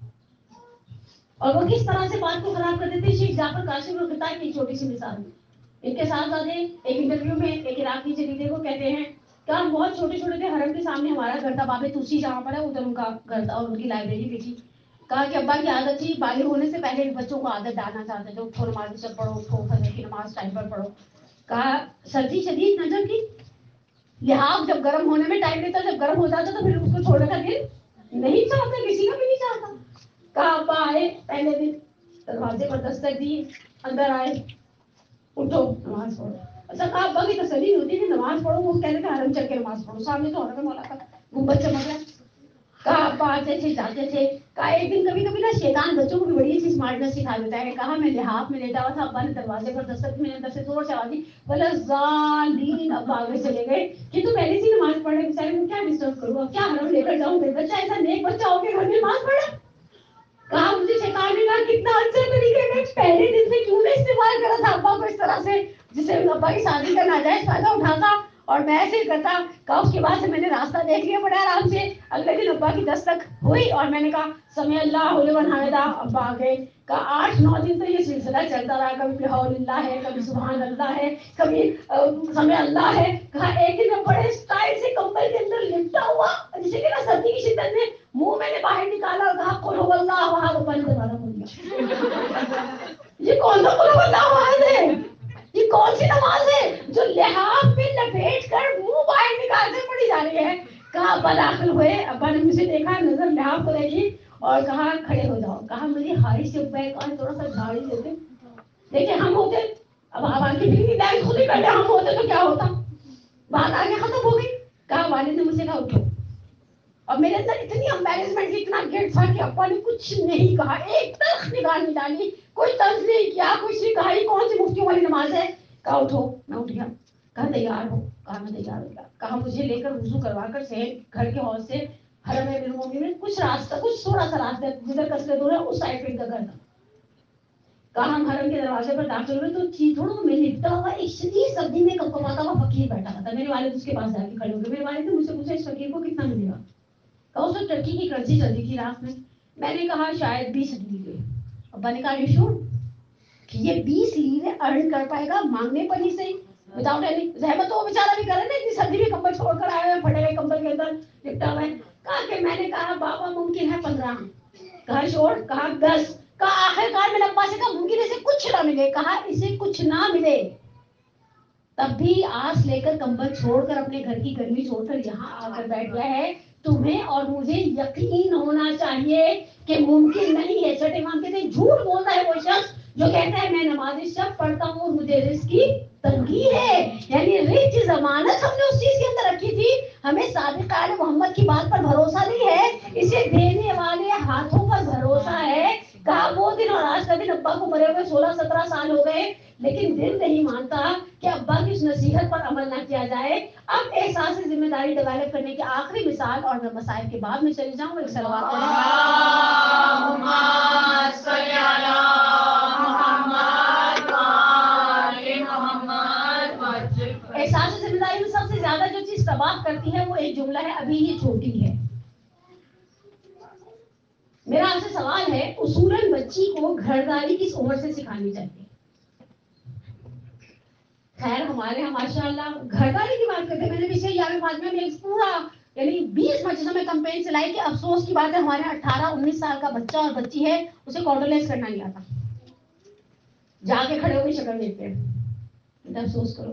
اور وہ کس طرح سے بات کو خراب کر دیتے ہیں. شیخ جعفر کاشمی اور خطاب کی چھوٹی سی مثال. ان کے ساتھ آتے ایک انٹرویو میں ایک عراقی جریدے کو کہتے ہیں کہ ہم بہت چھوٹے چھوٹے تھے، حرم کے سامنے ہمارا گھر تھا، بابے توسی جہاں پر ہے ادھر ان کا گھر تھا اور ان کی لائبریری بھی تھی. کہا کہ ابا کی عادت تھی بالغ ہونے سے پہلے بچوں کو عادت ڈالنا چاہتے تھے اٹھو نماز جب پڑھو، اٹھو فجر کی نماز ٹائم پر پڑھو. کہا سردی شدید نظر کی لحاظ جب گرم ہونے میں ٹائم لیتا، جب گرم ہو جاتا تو پھر اس کو چھوڑنے کا دل نہیں چاہتا، کسی کا بھی نہیں چاہتا. کہا ابا آئے پہلے دن دروازے پر دستک دی، اندر آئے اٹھو نماز پڑھو. اچھا کہا ابا کی تسلی ہوتی ہے کہ نماز پڑھو، وہ کہتے تھے حرم چل کے نماز پڑھو، سامنے تو حرم مولا کا گنبد چمک رہا ہے. کہا ابا آتے تھے جاتے تھے. کہا ایک دن کبھی کبھی نا شیطان بچوں کو بھی بڑی سی اسمارٹنس سکھا دیتا ہے. کہا میں لحاف میں لیٹا ہوا تھا، ابا نے دروازے پر دستک دی، میں نے اندر سے زور سے آواز دی وَلَضَّالِّينَ. ابا آگے چلے گئے کہ تو پہلے سے نماز پڑھ رہے بیچارے کو کیا ڈسٹرب کروں، اب کیا حرم لے کر جاؤں، میرا بچہ ایسا نیک بچہ ہو کے گھر میں نماز پڑھا. کہا مجھے شیطان نے کہا کتنا اچھا طریقے میں پہلے دن سے کیوں نہیں استعمال کرا تھا ابا کو اس طرح سے جسے ابا کی شادی کا ناجائز فائدہ اٹھاتا اور میں ایسے ہی کرتا. کہا اس کے بعد سے میں نے راستہ دیکھ لیا بڑے آرام سے. اگلے دن ابا کی دستک ہوئی اور میں نے کہا سمع اللہ لمن حمدہ. ابا آ گئے. کہا آٹھ نو دن تو یہ سلسلہ چلتا رہا، کبھی بحول اللہ ہے، کبھی سبحان اللہ ہے، کبھی سمع اللہ ہے. کہا ایک دن میں بڑے اسٹائل سے کمبل کے اندر لپٹا ہوا جسے کہ نا سردی کی شدت میں منہ میں نے باہر نکالا اور کہا قل هو اللہ احد. ابا نے دوبارہ بول دیا یہ کون سا قل هو اللہ احد ہے؟ یہ کون سی نماز ہے جو لحاف میں لپیٹ کر منہ باہر نکال کر پڑھی جا رہی ہے؟ کہا ابا داخل ہوئے. ابا نے مجھے دیکھا، نظر لحاف کو دیکھی اور کہا کھڑے ہو جاؤ. کہا مجھے خواہش سے ابا کہا تھوڑا سا جھاڑی دیتے. دیکھیں ہم ہوتے اب آپ کی بیوی بینک خود ہی بیٹھے، ہم ہوتے تو کیا ہوتا، بات آگے ختم ہو گئی. کہا والد نے مجھ سے کہا اٹھو. اور میرے اندر اتنی امبیرسمنٹ اتنا گلٹ تھا کہ ابا نے کچھ نہیں کہا، ایک تلخ نگاہ نہیں ڈالی، کوئی طنز نہیں کیا، کچھ نہیں کہا یہ کون سی مفتیوں والی نماز ہے. کہا اٹھو. میں اٹھ گیا. کہا تیار ہو. کہا میں تیار ہو گیا. کہا مجھے لے کر وضو کروا کر صحیح گھر کے حوض سے حرم امیر میں کچھ راستہ کچھ تھوڑا سا راستہ جدھر قصر دور ہے اس سائڈ پہ ان کا گھر تھا. کہا ہم حرم کے دروازے پر داخل ہوئے تو چیتھڑوں میں لپٹا ہوا ایک شدید سردی میں کپکپاتا ہوا فقیر بیٹھا تھا. میرے والد اس کے پاس جا کے کھڑے ہو گئے. میرے والد نے مجھ سے پوچھا اس فقیر کو کتنا ملے گا؟ کہا اس وقت ٹرکی کی کرنسی چلتی تھی رات میں. میں نے کہا شاید بیس لیرے. ابا نے کہا یو شور کہ یہ بیس لیرے ارن کر پائے گا مانگنے پر ہی صحیح وداؤٹ اینی زحمت. تو وہ بیچارہ بھی کرے نا اتنی سردی میں کمبل چھوڑ کر آیا ہے، پھٹے ہوئے کمبل کے اندر لپٹا ہوا ہے. کہا کہ میں نے کہا بابا ممکن ہے پندرہ. کہا شور. کہا دس. کہا آخر کار میں نے ابا سے کہا ممکن اسے کچھ نہ ملے. کہا اسے کچھ نہ ملے تب بھی آس لے کر کمبل چھوڑ کر اپنے گھر کی گرمی چھوڑ کر یہاں آ کر بیٹھ گیا ہے. تمہیں اور مجھے یقین ہونا چاہیے کہ ممکن نہیں ہے. چھٹے امام کہتے ہیں جھوٹ بولتا ہے وہ شخص جو کہتا ہے میں نماز شب پڑھتا ہوں اور مجھے رزق کی تنگی ہے. یعنی رزق کی ضمانت ہم نے اس چیز کے اندر رکھی تھی. ہمیں صادق آل محمد کی بات پر بھروسہ نہیں ہے, اسے دینے والے ہاتھوں پر بھروسہ ہے. کہا وہ دن اور آج کا دن ابا کو مرے ہوئے سولہ سترہ سال ہو گئے, لیکن دل نہیں مانتا کہ ابا کی اس نصیحت پر عمل نہ کیا جائے. اب احساس ذمہ داری ڈیولپ کرنے کی آخری مثال, اور میں مسائل کے بعد میں چلی جاؤں, ایک صلوات پڑھیں. احساس ذمہ داری میں سب سے زیادہ جو چیز تباہ کرتی ہے وہ ایک جملہ ہے, ابھی یہ چھوٹی ہے. میرا آپ سے سوال ہے, اصولاً بچی کو گھرداری کس عمر سے سکھانی چاہیے؟ خیر ہمارے یہاں ماشاء اللہ گھرداری کی بات کرتے ہیں. میں نے پچھلے یارویں فاطمہ میں ایک پورا یعنی بیس مجلسوں میں کمپین چلائی کہ افسوس کی بات ہے ہمارے یہاں اٹھارہ انیس سال کا بچہ اور بچی ہے, اسے کانڈولیس کرنا نہیں آتا. جا کے کھڑے ہو کے شکل دیتے ہیں, افسوس کرو.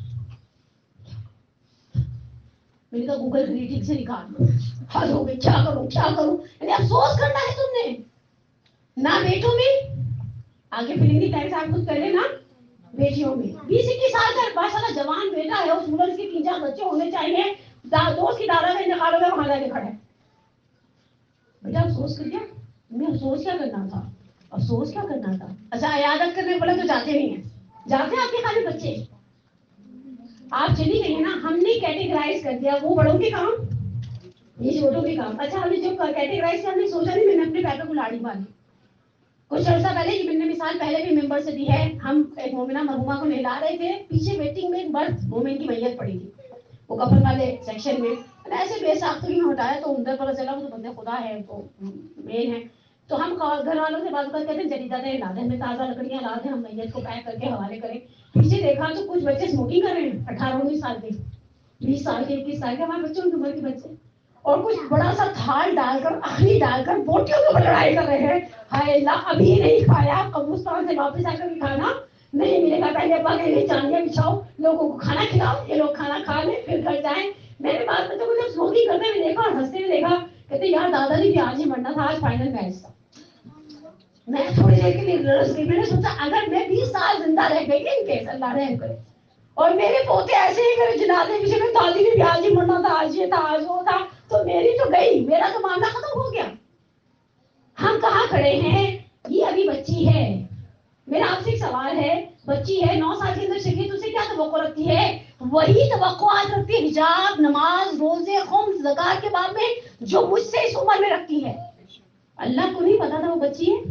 میں نے کہا گوگل گریٹنگ سے نکال دو, حل ہو گئی, کیا کروں کیا کروں. یعنی افسوس کرنا ہے تم نے نہ بیٹوں میں, آگے فلنگ ٹائم سے آپ خود کر لیں نا, بیٹیوں میں بیس اکیس سال کا ماشاءاللہ جوان بیٹا ہے, اس عمر کے تین چار بچے ہونے چاہیے. دوست کی دادا سے نکالو گے وہاں جا کے کھڑے. بیٹا افسوس کر دیا, تمہیں افسوس کیا کرنا تھا, افسوس کیا کرنا تھا. اچھا عیادت کرنے بولے تو جاتے نہیں ہیں, جاتے ہیں آپ کے خالی بچے. آپ چلی گئی نا, ہم نے کیٹیگرائز کر دیا, وہ بڑوں کے کام یہ چھوٹوں کے کام. اچھا ہم نے جو کیٹیگرائز کیا ہم نے سوچا نہیں, میں نے اپنے پیروں کو لاڑی باندھی. کچھ عرصہ پہلے یہ میں نے مثال پہلے بھی ممبر سے دی ہے, ہم ایک مومنہ مرحومہ کو نہلا رہے تھے, پیچھے ویٹنگ میں ایک برتھ مومن کی میت پڑی تھی, وہ کفن والے سیکشن میں. ایسے بے ساختگی میں ہٹایا تو اندر پتہ چلا وہ تو بندے خدا ہے, وہ مین ہے. تو ہم گھر والوں سے بات کر کہتے ہیں جدید دیں لا دیں, ہمیں تازہ لکڑیاں لا دیں, ہم میت کو پیک کر کے حوالے کریں. پیچھے دیکھا تو کچھ بچے اسموکنگ کر رہے ہیں, اٹھارہ انیس سال کے, بیس سال کے, اکیس سال کے, ہمارے بچوں کی عمر کے بچے. اور کچھ بڑا سا تھال ڈال کر اخنی ڈال کر بوٹیوں کے اوپر لڑائی کر رہے ہیں. ہائے اللہ, ابھی نہیں کھایا, قبرستان سے واپس آ کر بھی کھانا نہیں ملے گا. پہلے ابا کے لیے چاندیاں بچھاؤ, لوگوں کو کھانا کھلاؤ, یہ لوگ کھانا کھا لیں پھر گھر جائیں. میں نے بات بچوں کو جب اسموکنگ کرتے ہوئے دیکھا اور ہنستے ہوئے دیکھا, کہتے یار دادا جی بھی آج ہی مرنا تھا, آج فائنل میچ تھا. میں تھوڑی دیر کے لیے لرز گئی, میں نے سوچا اگر میں بیس سال زندہ رہ گئی ان کے, اللہ رحم کرے, اور میرے پوتے ایسے ہی میرے جنازے پیچھے میں دادی نے بھی آج ہی مرنا تھا, آج یہ تھا, آج وہ تھا, تو میری تو گئی, میرا تو معاملہ ختم ہو گیا. ہم کہاں کھڑے ہیں, یہ ابھی بچی ہے. میرا آپ سے ایک سوال ہے, بچی ہے نو سال کے اندر شریعت اسے کیا توقع رکھتی ہے؟ وہی توقعات رکھتی ہے حجاب, نماز, روزے, خمس, زکات کے بارے میں جو مجھ سے اس عمر میں رکھتی ہے. اللہ کو نہیں پتا تھا وہ بچی ہے,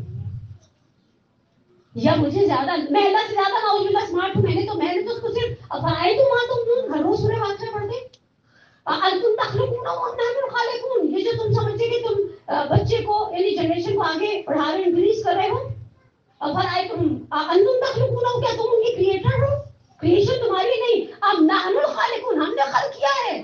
یا مجھے زیادہ, میں اللہ سے زیادہ ناؤز باللہ اسمارٹ ہوں. میں نے تو میں نے تو اس کو صرف افرائے تو ماں تم گھروں سورہ واقعہ پڑھ دیں, انتم تخلقون ام نحن الخالقون, یہ جو تم سمجھتے کہ تم بچے کو یعنی جنریشن کو آگے بڑھا رہے, انکریز کر رہے ہو. افرائے تم انتم تخلقون, کیا تم ان کے کریٹر ہو؟ کریشن تمہاری نہیں, ام نحن الخالقون, ہم نے خلق کیا ہے.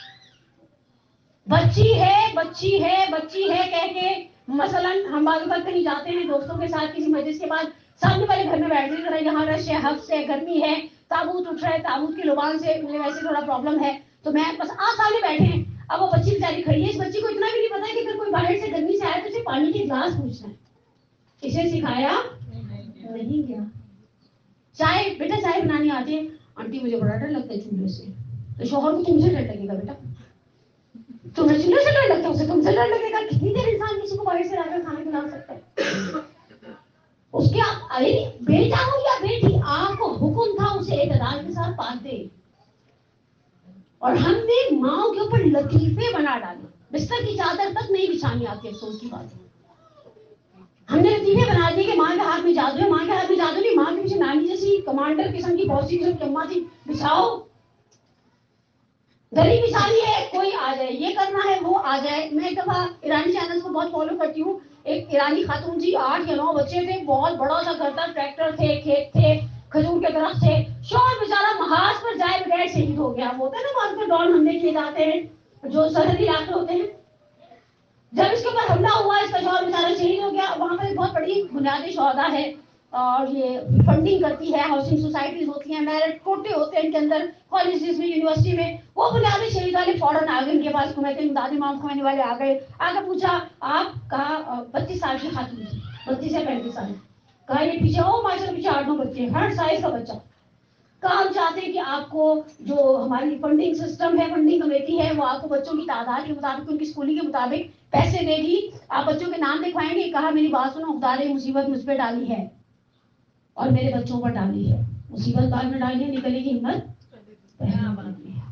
بچی ہے بچی ہے بچی ہے کہہ کے, مثلا ہم بعض اوقات کہیں جاتے ہیں دوستوں کے ساتھ کسی مجلس کے بعد, سامنے والے گھر میں بیٹھتے ہیں, یہاں رش ہے, حفظ ہے, گرمی ہے, تابوت اٹھ رہا ہے, تابوت کی لبان سے مجھے ویسے تھوڑا پرابلم ہے, تو میں بس آ سامنے بیٹھے ہیں. اب وہ بچی بیچاری کھڑی ہے, اس بچی کو اتنا بھی نہیں پتا کہ اگر کوئی باہر سے گرمی سے آئے تو اسے پانی کے گلاس پوچھنا ہے. اسے سکھایا نہیں گیا. چائے, بیٹا چائے بنانی آتی ہے, آنٹی مجھے بڑا ڈر لگتا ہے چولہے سے. تو شوہر کو تم سے ڈر لگے گا بیٹا, تمہیں چولہے سے ڈر لگتا ہے, اسے تم سے ڈر لگے گا. کتنی دیر انسان کسی کو باہر سے لا کر کھانا کھلا سکتا ہے؟ اس کے بیٹا ہو یا بیٹی, آپ کو حکم تھا اسے اعتدال کے ساتھ پال دے, اور ہم نے ماں کے اوپر لطیفے بنا ڈالے. بستر کی چادر تک نہیں بچھانی آتی, افسوس کی بات ہے. ہم نے لطیفے بنا دیے کہ ماں کے ہاتھ میں جادو ہے, ماں کے ہاتھ میں جادو نہیں, ماں کے پیچھے نانی جیسی کمانڈر قسم کی بہت سی قسم کی اماں تھی, بچھاؤ. دری بچھانی ہے, کوئی آ جائے, یہ کرنا ہے وہ آ جائے. میں ایک دفعہ ایرانی چینلز کو بہت فالو کرتی ہوں, ایک ایرانی خاتون تھی, آٹھ یا نو بچے تھے, بہت بڑا سا گھر تھا, ٹریکٹر تھے, کھیت تھے, کھجور کے درخت تھے. شوہر بیچارہ محاذ پر جائے بغیر شہید ہو گیا. ہوتا ہے نا وہاں پہ ڈرون حملے کیے جاتے ہیں جو سرحدی علاقے ہوتے ہیں, جب اس کے اوپر حملہ ہوا اس کا شوہر بیچارہ شہید ہو گیا. وہاں پر ایک بہت بڑی بنیادی شہدا ہے, اور یہ فنڈنگ کرتی ہے، ہاؤسنگ سوسائٹیز ہوتی ہیں، میرٹ کوٹے ہوتے ہیں ان کے اندر، کالجز میں، یونیورسٹی میں. وہ بنیادی شہید والے فوراً آ گئے ان کے پاس، کمیٹے امداد امام خمینی والے آ گئے. آگے پوچھا آپ کہا بتیس سال کی خاتون تھی، بتیس سے پینتیس سال. کہا یہ پیچھے ہو ماشاء اللہ پیچھے آٹھ نو بچے ہیں، ہر سائز کا بچہ. کہا ہم چاہتے ہیں کہ آپ کو جو ہماری فنڈنگ سسٹم ہے، فنڈنگ کمیٹی ہے، وہ آپ کو بچوں کی تعداد کے مطابق، ان کی اسکولنگ کے مطابق پیسے دے گی، آپ بچوں کے نام لکھوائیں گے. کہا میری بات سنو، خدا نے مصیبت مجھ پہ ڈالی ہے اور میرے بچوں پر ڈالی ہے. مصیبت بعد میں ڈالی ہے، نکلے گی ہمت پہلے ڈالی ہے.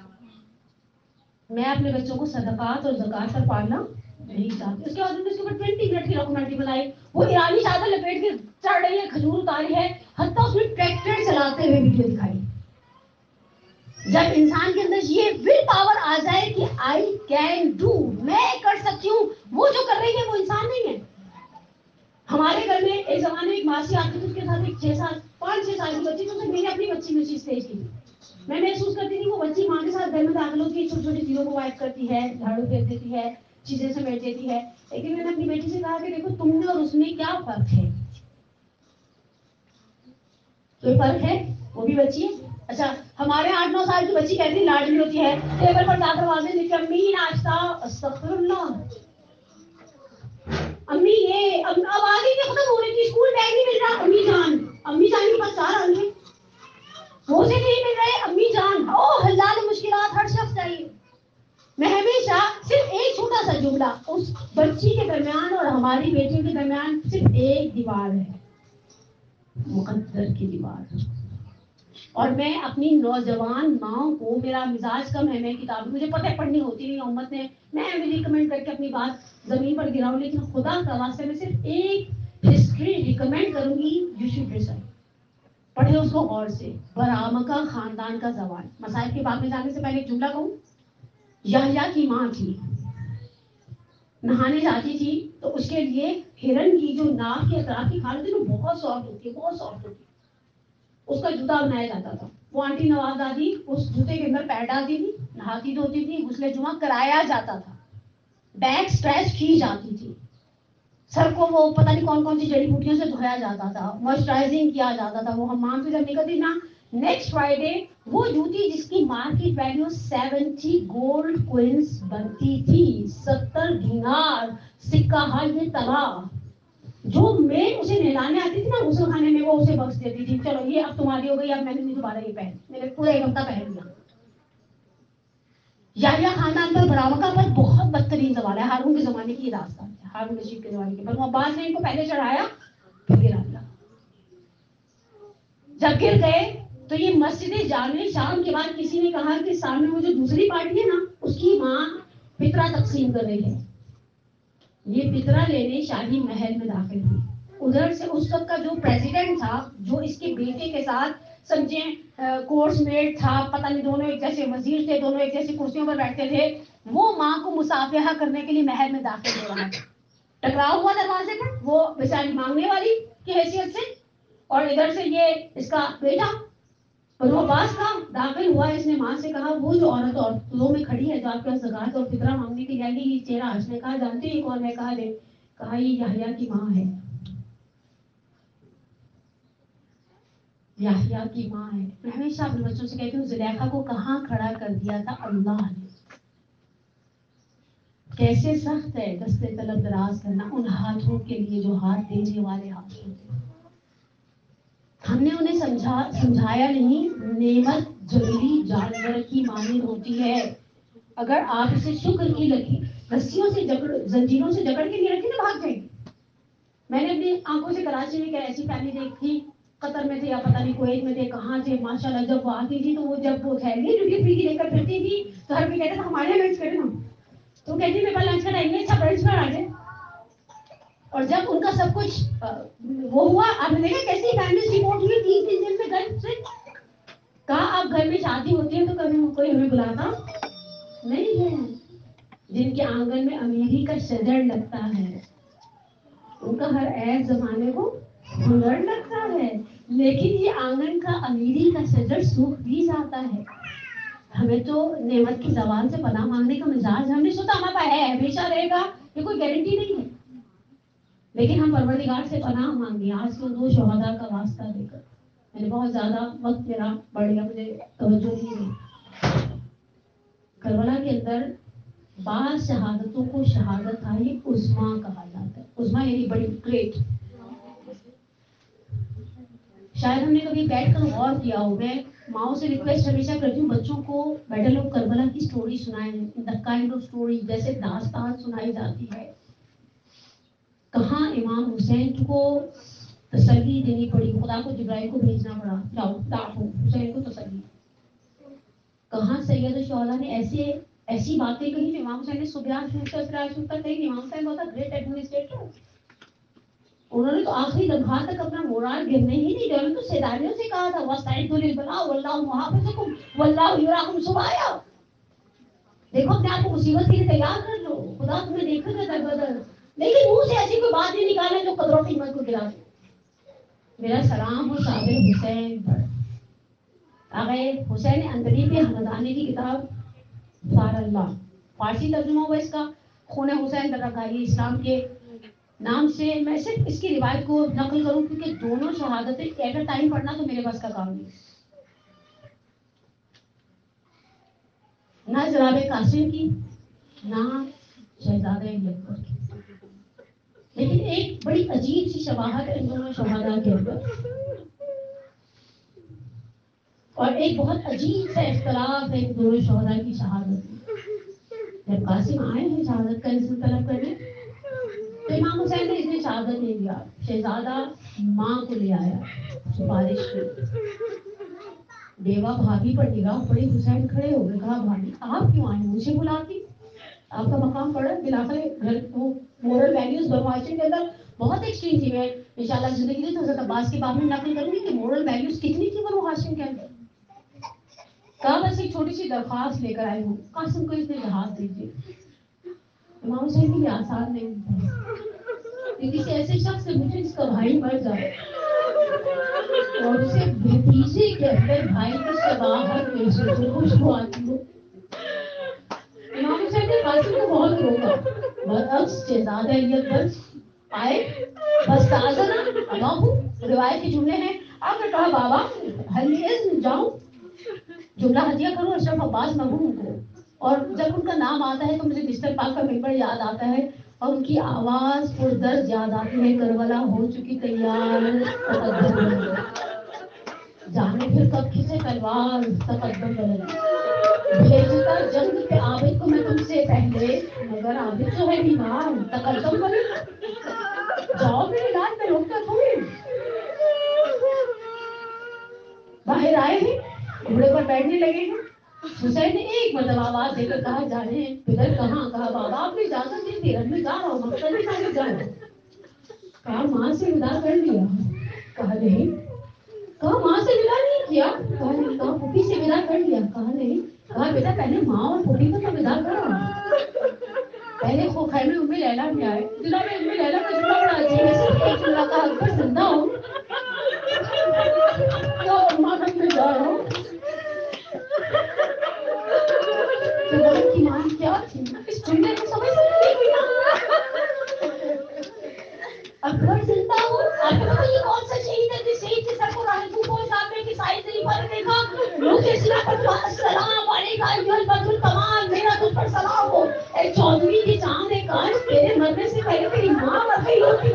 میں اپنے بچوں کو صدقات اور زکات پر پالنا نہیں چاہتی. اس کے بعد اس کے اوپر ٹوینٹی منٹ کی ڈاکومنٹری بنائی. وہ ایرانی چادر لپیٹ کے چڑھ رہی ہے، کھجور اتاری ہے، حتیٰ اس میں ٹریکٹر چلاتے ہوئے ویڈیو دکھائی. جب انسان کے اندر یہ ول پاور آ جائے کہ آئی کین ڈو، میں کر سکتی ہوں، وہ جو کر رہی ہے وہ انسان نہیں ہے. ہمارے گھر میں ایک زمانے میں ایک ماسی آتی تھی، اس کے ساتھ ایک چھ سال پانچ چھ سال کی بچی تھی. اسے میری اپنی بچی میں چیز بھیج کی. میں محسوس کرتی تھی وہ بچی ماں کے ساتھ گھر میں داخل ہوتی ہے، چھوٹی چھوٹی چیزوں کو وائپ کرتی ہے، جھاڑو پھیر دیتی ہے، چیزیں سمیٹ دیتی ہے. لیکن میں نے اپنی بیٹی سے کہا کہ دیکھو تم نے اور اس میں کیا فرق ہے؟ کوئی فرق ہے؟ وہ بھی بچی ہے. اچھا ہمارے آٹھ نو سال کی بچی کیسی لاڈلی ہوتی ہے، ٹیبل پر جا کر واضح لکھ کے امی ناشتہ، استغفر اللہ، امی یہ اب آواز ہی نہیں ختم ہو رہی تھی، اسکول بیگ نہیں مل رہا، امی جان، امی جان کے پاس چار آنکھیں، موزے نہیں مل رہے، امی جان. او حلال مشکلات ہر شخص چاہیے. میں ہمیشہ صرف ایک چھوٹا سا جملہ اس بچی کے درمیان اور ہماری بیٹیوں کے درمیان صرف ایک دیوار ہے، مقدر کی دیوار. اور میں اپنی نوجوان ماں کو، میرا مزاج کم ہے، میں کتاب مجھے پتہ پڑھنی ہوتی نہیں، امت نے میں بھی ریکمینڈ کر کے اپنی بات زمین پر گراؤں، لیکن خدا کا واسطے میں صرف ایک ہسٹری ریکمینڈ کروں گی، یو شوڈ ریسرچ. پڑھے اس کو غور سے. برامکہ خاندان کا زوال. مسائل کے باب میں جانے سے پہلے ایک جملہ کہوں. یحییٰ کی ماں تھی، نہانے جاتی تھی تو اس کے لیے ہرن کی جو ناک کے اطراف کی کھال ہوتی ہے نا، بہت سافٹ ہوتی ہے، بہت سافٹ ہوتی ہے، اس کا جوتا بنایا جاتا تھا. وہ آنٹی نواز دادی اس جوتے کے اندر پیر ڈالتی تھی، نہاتی دھوتی تھی، غسل جمعہ کرایا جاتا تھا، بیک اسٹریچ کی جاتی تھی، سر کو وہ پتہ نہیں کون کون سی جڑی بوٹیوں سے دھویا جاتا تھا، موئسچرائزنگ کیا جاتا تھا. وہ حمام سے جب نکلتی نا، نیکسٹ فرائیڈے وہ جوتی جس کی market value seventy gold coins بنتی تھی، ستر دینار سکہ ہا یہ تلا. جو میں اسے نہلانے آتی تھی نا غسل خانے میں، وہ اسے بخش دیتی تھی، چلو یہ اب تمہاری ہو گئی، اب میں نے نہیں دوبارہ یہ پہن، میں نے پورا ایک ہفتہ پہن لیا. یحییٰ خاندان پر برامکہ پر بہت بدترین سوال ہے. ہارون کے زمانے کی یہ داستان ہے، ہارون رشید کے زمانے کے. بنو عباس نے ان کو پہلے چڑھایا پھر گرا دیا. جب گر گئے تو یہ مسجد جامع شام کے بعد کسی نے کہا کہ سامنے وہ جو دوسری پارٹی ہے نا، اس کی ماں فطرہ تقسیم کر رہی ہے. یہ فطرہ لینے شاہی محل میں داخل ہوئی. ادھر سے اس وقت کا جو پریزیڈنٹ تھا، جو اس کے بیٹے کے ساتھ سمجھیں کورس میٹ تھا، پتہ نہیں دونوں ایک جیسے وزیر تھے، دونوں ایک جیسی کرسیوں پر بیٹھتے تھے، وہ ماں کو مصافحہ کرنے کے لیے محل میں داخل ہو رہا تھا. ٹکراؤ ہوا دروازے پر، وہ بیچاری مانگنے والی کی حیثیت سے، اور ادھر سے یہ اس کا بیٹا بنو عباس کا داخل ہوا. اس نے ماں سے کہا وہ جو عورت عورتوں میں کھڑی ہے جو آپ کے پاس زکات اور فطرہ مانگنے کے لیے آئی ہے، یہ چہرہ اس نے کہا جانتے ہیں کون ہے؟ کہا دے. کہا یہ یحییٰ کی ماں ہے، یحییٰ کی ماں ہے. میں ہمیشہ اپنے بچوں سے کہتی ہوں زلیخا کو کہاں کھڑا کر دیا تھا اللہ نے. کیسے سخت ہے دستے طلب دراز کرنا ان ہاتھوں کے لیے جو ہاتھ دینے والے ہاتھ ہوتے ہیں. ہم نے انہیں سمجھا سمجھایا نہیں. نعمت جنگلی جانور کی مانند ہوتی ہے، اگر آپ اسے شکر کی لگی رسیوں سے جکڑ زنجیروں سے جکڑ کے نہیں رکھی نا، بھاگ جائے گی. میں نے اپنی آنکھوں سے کراچی میں ایک ایسی فیملی دیکھی، قطر میں تھے یا پتہ نہیں کویت میں تھے، کہاں تھے، ماشاءاللہ جب وہ آتی تھی تو وہ جب وہ تھیلی ڈیوٹی فری کی لے کر پھرتی تھی تو ہر کوئی کہتا تھا ہمارے یہاں لنچ کریں نا، تو کہتی میرے پاس لنچ کا ٹائم نہیں، اچھا برنچ پر آ جائے. اور جب ان کا سب کچھ وہ ہوا، آپ نے دیکھا کیسی فیملیز رپورٹ ہوئی تین تین دن میں گھر سے. کہا اب گھر میں شادی ہوتی ہے تو کبھی کوئی ہمیں بلاتا نہیں ہے. جن کے آنگن میں امیری کا شجر لگتا ہے ان کا ہر عیب زمانے کو ہنر لگتا ہے، لیکن یہ آنگن کا امیری کا شجر سوکھ بھی جاتا ہے. ہمیں تو نعمت کی زبان سے پناہ مانگنے کا مزاج ہم نے سوچا ہمارا ہے، ہمیشہ رہے گا، یہ کوئی گارنٹی نہیں ہے. لیکن ہم پروردگار سے پناہ مانگیں آج کے دو شہداء کا واسطہ دے کر. میں نے بہت زیادہ وقت میرا بڑھ گیا, مجھے توجہ نہیں دی. کربلا کے اندر بعض شہادتوں کو شہادت عظمیٰ کہا جاتا ہے. عظمیٰ یعنی بڑی, گریٹ. شاید ہم نے کبھی بیٹھ کر غور کیا ہو. میں ماؤں سے ریکویسٹ ہمیشہ کرتی ہوں بچوں کو بیٹل آف کربلا کی سٹوری سنائیں, دا کائنڈ آف سٹوری جیسے داستان سنائی جاتی ہے. کہاں امام حسین کو تسلی دینی پڑی, خدا کو جبرائیل کو بھیجنا پڑا, جاؤ ڈانٹو حسین کو تسلی. کہاں سید الشہداء نے ایسے ایسی باتیں کہی جو امام حسین نے صبح شروع سے تک کہی. امام حسین بہت گریٹ ایڈمنسٹریٹر, انہوں نے تو آخری لمحات تک اپنا مورال گرنے ہی نہیں دیا. انہوں نے تو سیداریوں سے کہا تھا وَاسْتَعِدُّوا لِلْبَلَاءِ وَاللَّهُ مُحَافِظُكُمْ وَاللَّهُ يَرَاكُمْ سُبَايَا. دیکھو اپنے آپ کو مصیبت کے لیے تیار کر لو, خدا تمہیں دیکھے گا در بدر. لیکن منہ سے ایسی کوئی بات نہیں نکالنا جو قدر و قیمت کو گرا دے. میرا سلام ہو صابر حسین پر. آقا حسین اندری پہ ہمدانی کی کتاب سار اللہ, فارسی ترجمہ ہوا اس کا, خون حسین در رکائی اسلام کے نام سے. میں صرف اس کی روایت کو نقل کروں کیونکہ دونوں شہادتیں ایٹ اے ٹائم پڑھنا تو میرے بس کا کام نہیں. نہ جناب قاسم کی نہ شہزادہ اکبر کی, لیکن ایک بڑی عجیب سی شباہت ہے ان دونوں شہادہ کے اندر, اور ایک بہت عجیب سا اختلاف ہے ان دونوں شہادہ کی شہادت میں. جب قاسم آئے ہیں شہادت کا اذن طلب کرنے تو امام حسین نے اس نے شہادت نہیں دیا. شہزادہ ماں کو لے آیا سفارش کی. بیوہ بھابھی پر نگاہ پڑی, حسین کھڑے ہو گئے. کہا بھابھی آپ کیوں آئے, مجھے بلاتی, آپ کا مقام پڑا. بلاخر گھر کو مورل ویلیوز بنو ہاشم کے اندر بہت ایکسٹریم تھی. میں انشاءاللہ زندگی میں تو حضرت عباس کے باب میں نقل کروں گی کہ مورل ویلیوز کتنی تھی بنو ہاشم کے اندر. کہا بس ایک چھوٹی سی درخواست لے کر آئی ہوں, قاسم کو اس نے جہاز دیجیے. امام حسین کی آسان نہیں تھا, کسی ایسے شخص سے مجھے جس کا بھائی مر جائے اور اسے بھتیجے کے اندر بھائی کی شباہت محسوس ہو, خوشبو آتی ہو. امام حسین نے قاسم کو بہت روکا. برعکس شہزادہ علی اکبر آئے, بس تازنا اباہو, روایت کے جملے ہیں. آپ نے کہا بابا حل جاؤں, جملہ ہدیہ کرو اشرف عباس مرحوم کو. اور جب ان کا نام آتا ہے تو مجھے بستر پاک کا ممبر یاد آتا ہے اور ان کی آواز پردرد یاد آتی ہے. کربلا ہو چکی تیار, جانے پھر کب کھینچے تلوار تقدم بدل. بھیجتا جنگ پہ عابد کو میں تم سے پہلے, مگر عابد جو ہے بیمار تقدم بدل. جاؤ میرے علاج میں روکتا تھوڑی. باہر آئے ہیں, گھوڑے پر بیٹھنے لگے ہیں. حسین نے ایک مرتبہ آواز دے کر کہا جانے پدر کہاں. کہا بابا آپ نے اجازت دی تھی, میں جا رہا ہوں, مقصد نہیں تھا کہ جاؤں. کہا ماں سے ودا کر لیا. کہا نہیں. کہا ماں سے ودا نہیں کیا. کہا نہیں. کہا پھوپھی سے ودا کر لیا. کہا نہیں. کہا بیٹا پہلے ماں اور پھوپھی کو تو ودا کرو. پہلے خو خیمے امی لیلا میں آئے. جناب امی لیلا کا جملہ بڑا عجیب ہے. صرف ایک جملہ کہا اکبر زندہ ہو تو اماں تک میں جا رہا ہوں. تو کی ماں کیا تھی اس جملے کو سمجھ سکتی کوئی نہ. اکبر زندہ ہو. آپ کو یہ کون سا شہید ہے جس شہید کے سر کو راہ تو کو سامنے کی سائز نہیں پر دیکھا. روح کے سلا پر السلام علیکم ایھا البدر التمام, میرا تجھ پر سلام ہو. اے چودھری کی چاند ہے کاش تیرے مرنے سے پہلے تیری ماں مر گئی ہوتی,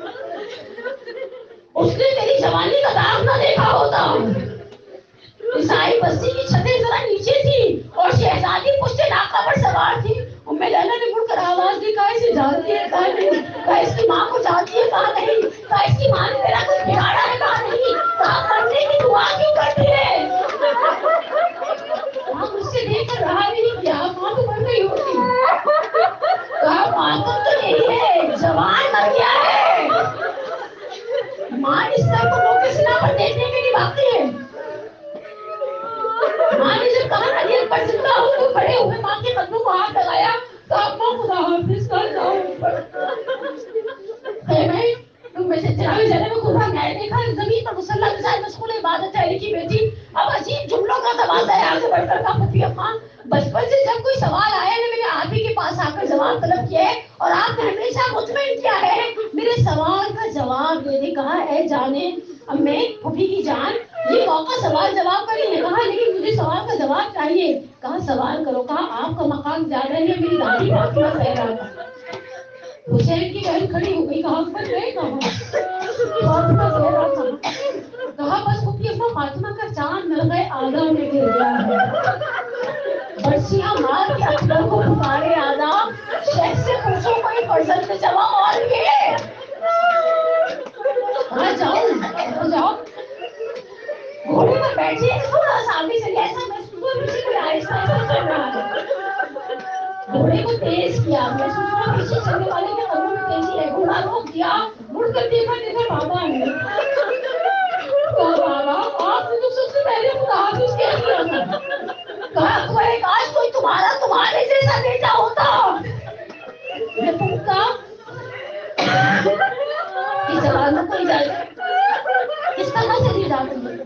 اس نے تیری جوانی کا داغ نہ دیکھا ہوتا. عیسائی بستی کی چھتیں ذرا نیچے تھی اور شہزادی پشت ناقہ پر سوار تھی. امی لیلا نے مڑ کر آواز دی, کہا اسے جانتی ہے, کہا نہیں. کہا اس کی ماں کو جانتی ہے, کہا نہیں. کہا اس کی ماں نے میرا کچھ بگاڑا ہے, کہا نہیں. کہا مرنے کی دعا کیوں کرتی ہے. کہا مجھ سے دیکھ کر رہا نہیں کیا, ماں تو مر گئی ہوتی. کہا معلوم تو یہی ہے جوان مر گیا ہے, ماں اس طرح کو نوکے سنا پر دیکھنے کے لیے باقی ہے. ماں نے جب کہا علی اکبر زندہ ہو تو کھڑے ہوئے ماں کے قدموں کو ہاتھ لگایا. کہا ماں خدا حافظ, کر جاؤ اوپر. خیمے تم میں سے چراغ جلے میں خدا میں دیکھا زمین پر مصلی بجائے مشغول عبادت ہے علی کی بیٹی. اب عجیب جملوں کا تبادلہ ہے. آگے بڑھ کر کہا پھوپھی خان بچپن سے جب کوئی سوال آیا ہے میں نے آپ ہی کے پاس آ کر جواب طلب کیا ہے اور آپ نے ہمیشہ مطمئن کیا ہے. میرے سوال کہا اے جانے امی پھوپھی کی جان یہ موقع سوال جواب کا نہیں ہے. کہا لیکن مجھے سوال کا جواب چاہیے. کہا سوال کرو. کہا آپ کا مقام زیادہ ہے میری دادی فاطمہ زہرا کا. حسین کی بہن کھڑی ہو گئی. کہا پر گئے کہاں فاطمہ زہرا کہاں. کہا بس پھوپھی اما فاطمہ کا چاند نلغے آدھا میں گر گیا ہے. برسیاں مار کے اکبر کو پکارے آدھا شیخ سے پوچھو کوئی فرزند جمع اور یہ. کہاں جاؤں تو جاؤ گھوڑے پر بیٹھے تھوڑا سا آگے چلے ایسا محسوس ہوا پیچھے کوئی آہستہ آہستہ چل رہا ہے. گھوڑے کو تیز کیا محسوس ہوا پیچھے چلنے والے کے قدموں میں تیزی ہے. گھوڑا روک دیا مڑ کر دیکھا دیکھا بابا ہے. کہا بابا آپ نے تو سب سے پہلے خدا حافظ کہہ دیا تھا. کہا اکبر کاش کوئی تمہارا تمہارے جیسا بیٹا ہوتا. میں پوچھتا اس جوانوں کو اجازت کس طرح سے دی جاتی ہے.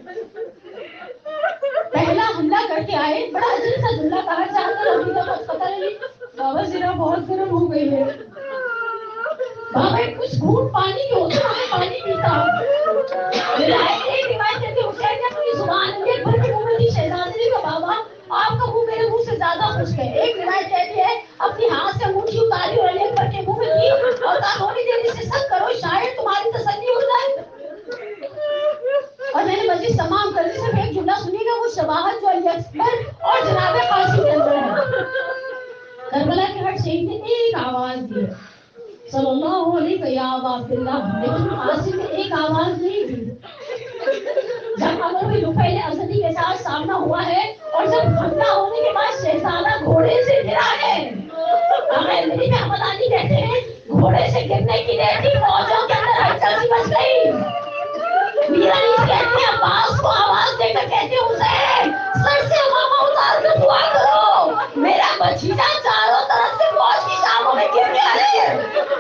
پہلا حملہ کر کے آئے بڑا عجیب سا جملہ کہا چاہ کر ابھی تک پتہ نہیں بابا ذرا بہت گرم ہو گئی ہے. بابا کچھ گھونٹ پانی کی ہوتی میں پانی پیتا. ایک روایت کہتی ہے حسین نے اپنی زبان انگیٹ بھر کے منہ میں دی. شہزادے نے کہا بابا آپ کا منہ میرے منہ سے زیادہ خشک ہے. ایک روایت کہتی ہے اپنی ہاتھ سے انگوٹھی اتاری اور علی اکبر کے منہ میں دی اور کہا تھوڑی دیر اسے سب کرو شاید تمہاری تسلی ہو جائے. اور میں نے مجلس تمام کرنے سے صرف ایک جملہ سنی گا وہ شباہت جو علی اکبر اور جناب قاسم کے اندر ہے. کربلا کے ہر شہید نے ایک آواز دی صلی اللہ علیہ یا ابا عبداللہ لیکن قاسم نے ایک آواز نہیں دی. جب عمرو بن نفیل ازدی کے ساتھ سامنا ہوا ہے اور جب حملہ ہونے کے بعد شہزادہ گھوڑے سے گرا ہے. اگر میری محمد علی کہتے ہیں گھوڑے سے گرنے کی دیر تھی فوجوں کے اندر ہلچل سی مچ گئی. میرا نہیں کہتے ہیں عباس کو آواز دے کر کہتے ہیں حسین سر سے امامہ اتار کر دعا کرو میرا بچیجا چاروں طرف سے فوج کی شاموں میں گر گیا ہے.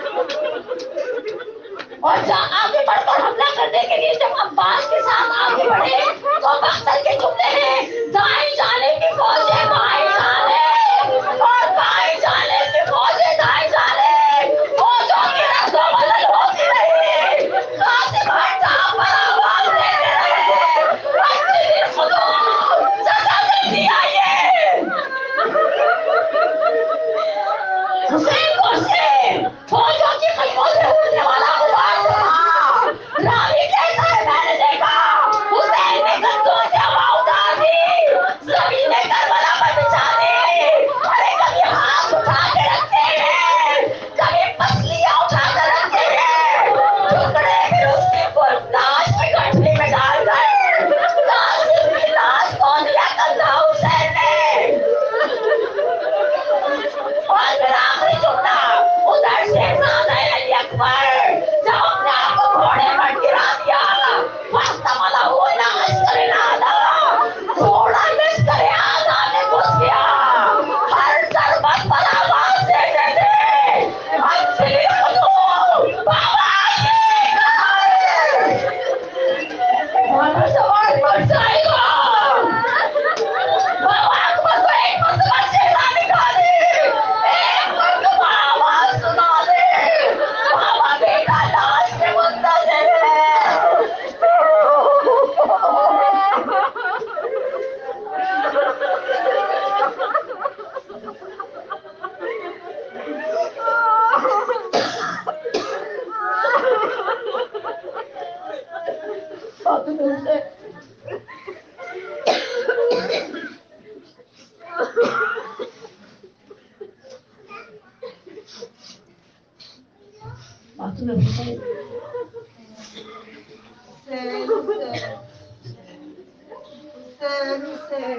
اور جہاں آگے بڑھ کر حملہ کرنے کے لیے جب عباس کے ساتھ آگے بڑھے تو مقتل کے جملے ہیں دائیں جانے کی فوجیں بائیں جانے اور بائیں جانے کی فوجیں دائیں جانے. فوجوں کی رد و بدل ہوتی رہی. قاسم ہر جہاں پر آواز دیتے رہے اجل الحدود سزا دیتی آئیے. حسین کو سے فوجوں کی قلبوں سے اٹھنے والا غبار تھا. راوی کہتا ہے میں نے دیکھا حسین نے کندھوں سے ہوا اتار دی زمین میں کربلا پر بچھا دی. ارے کبھی ہاتھ اٹھا کے رکھتے ہیں کبھی پسلیاں اٹھا کر رکھتے ہیں. ٹکڑے بھی اس کی لاش کی گٹھلی میں ڈال گئے. قاسم کی لاش کو دیا کندھا حسین نے. اور پھر آخری جملہ ادھر شہزادہ علی اکبر جب اپنے آپ کو گھوڑے پر گرا دیا فاحتملہ الی عسکر الاعداء گھوڑا لشکر اعداء میں گھس گیا. ہر ضربت پر آواز دیتے تھے اجل الحدود بابا آئیے کہاں ہے. ہمارا سوال مر جائے گا. بابا اکبر کو ایک مرتبہ چہرہ دکھا دے ایک مرتبہ آواز سنا دے. بابا بیٹا لاش کے منتظر ہے. فاطمہ حسین حسین حسین حسین حسین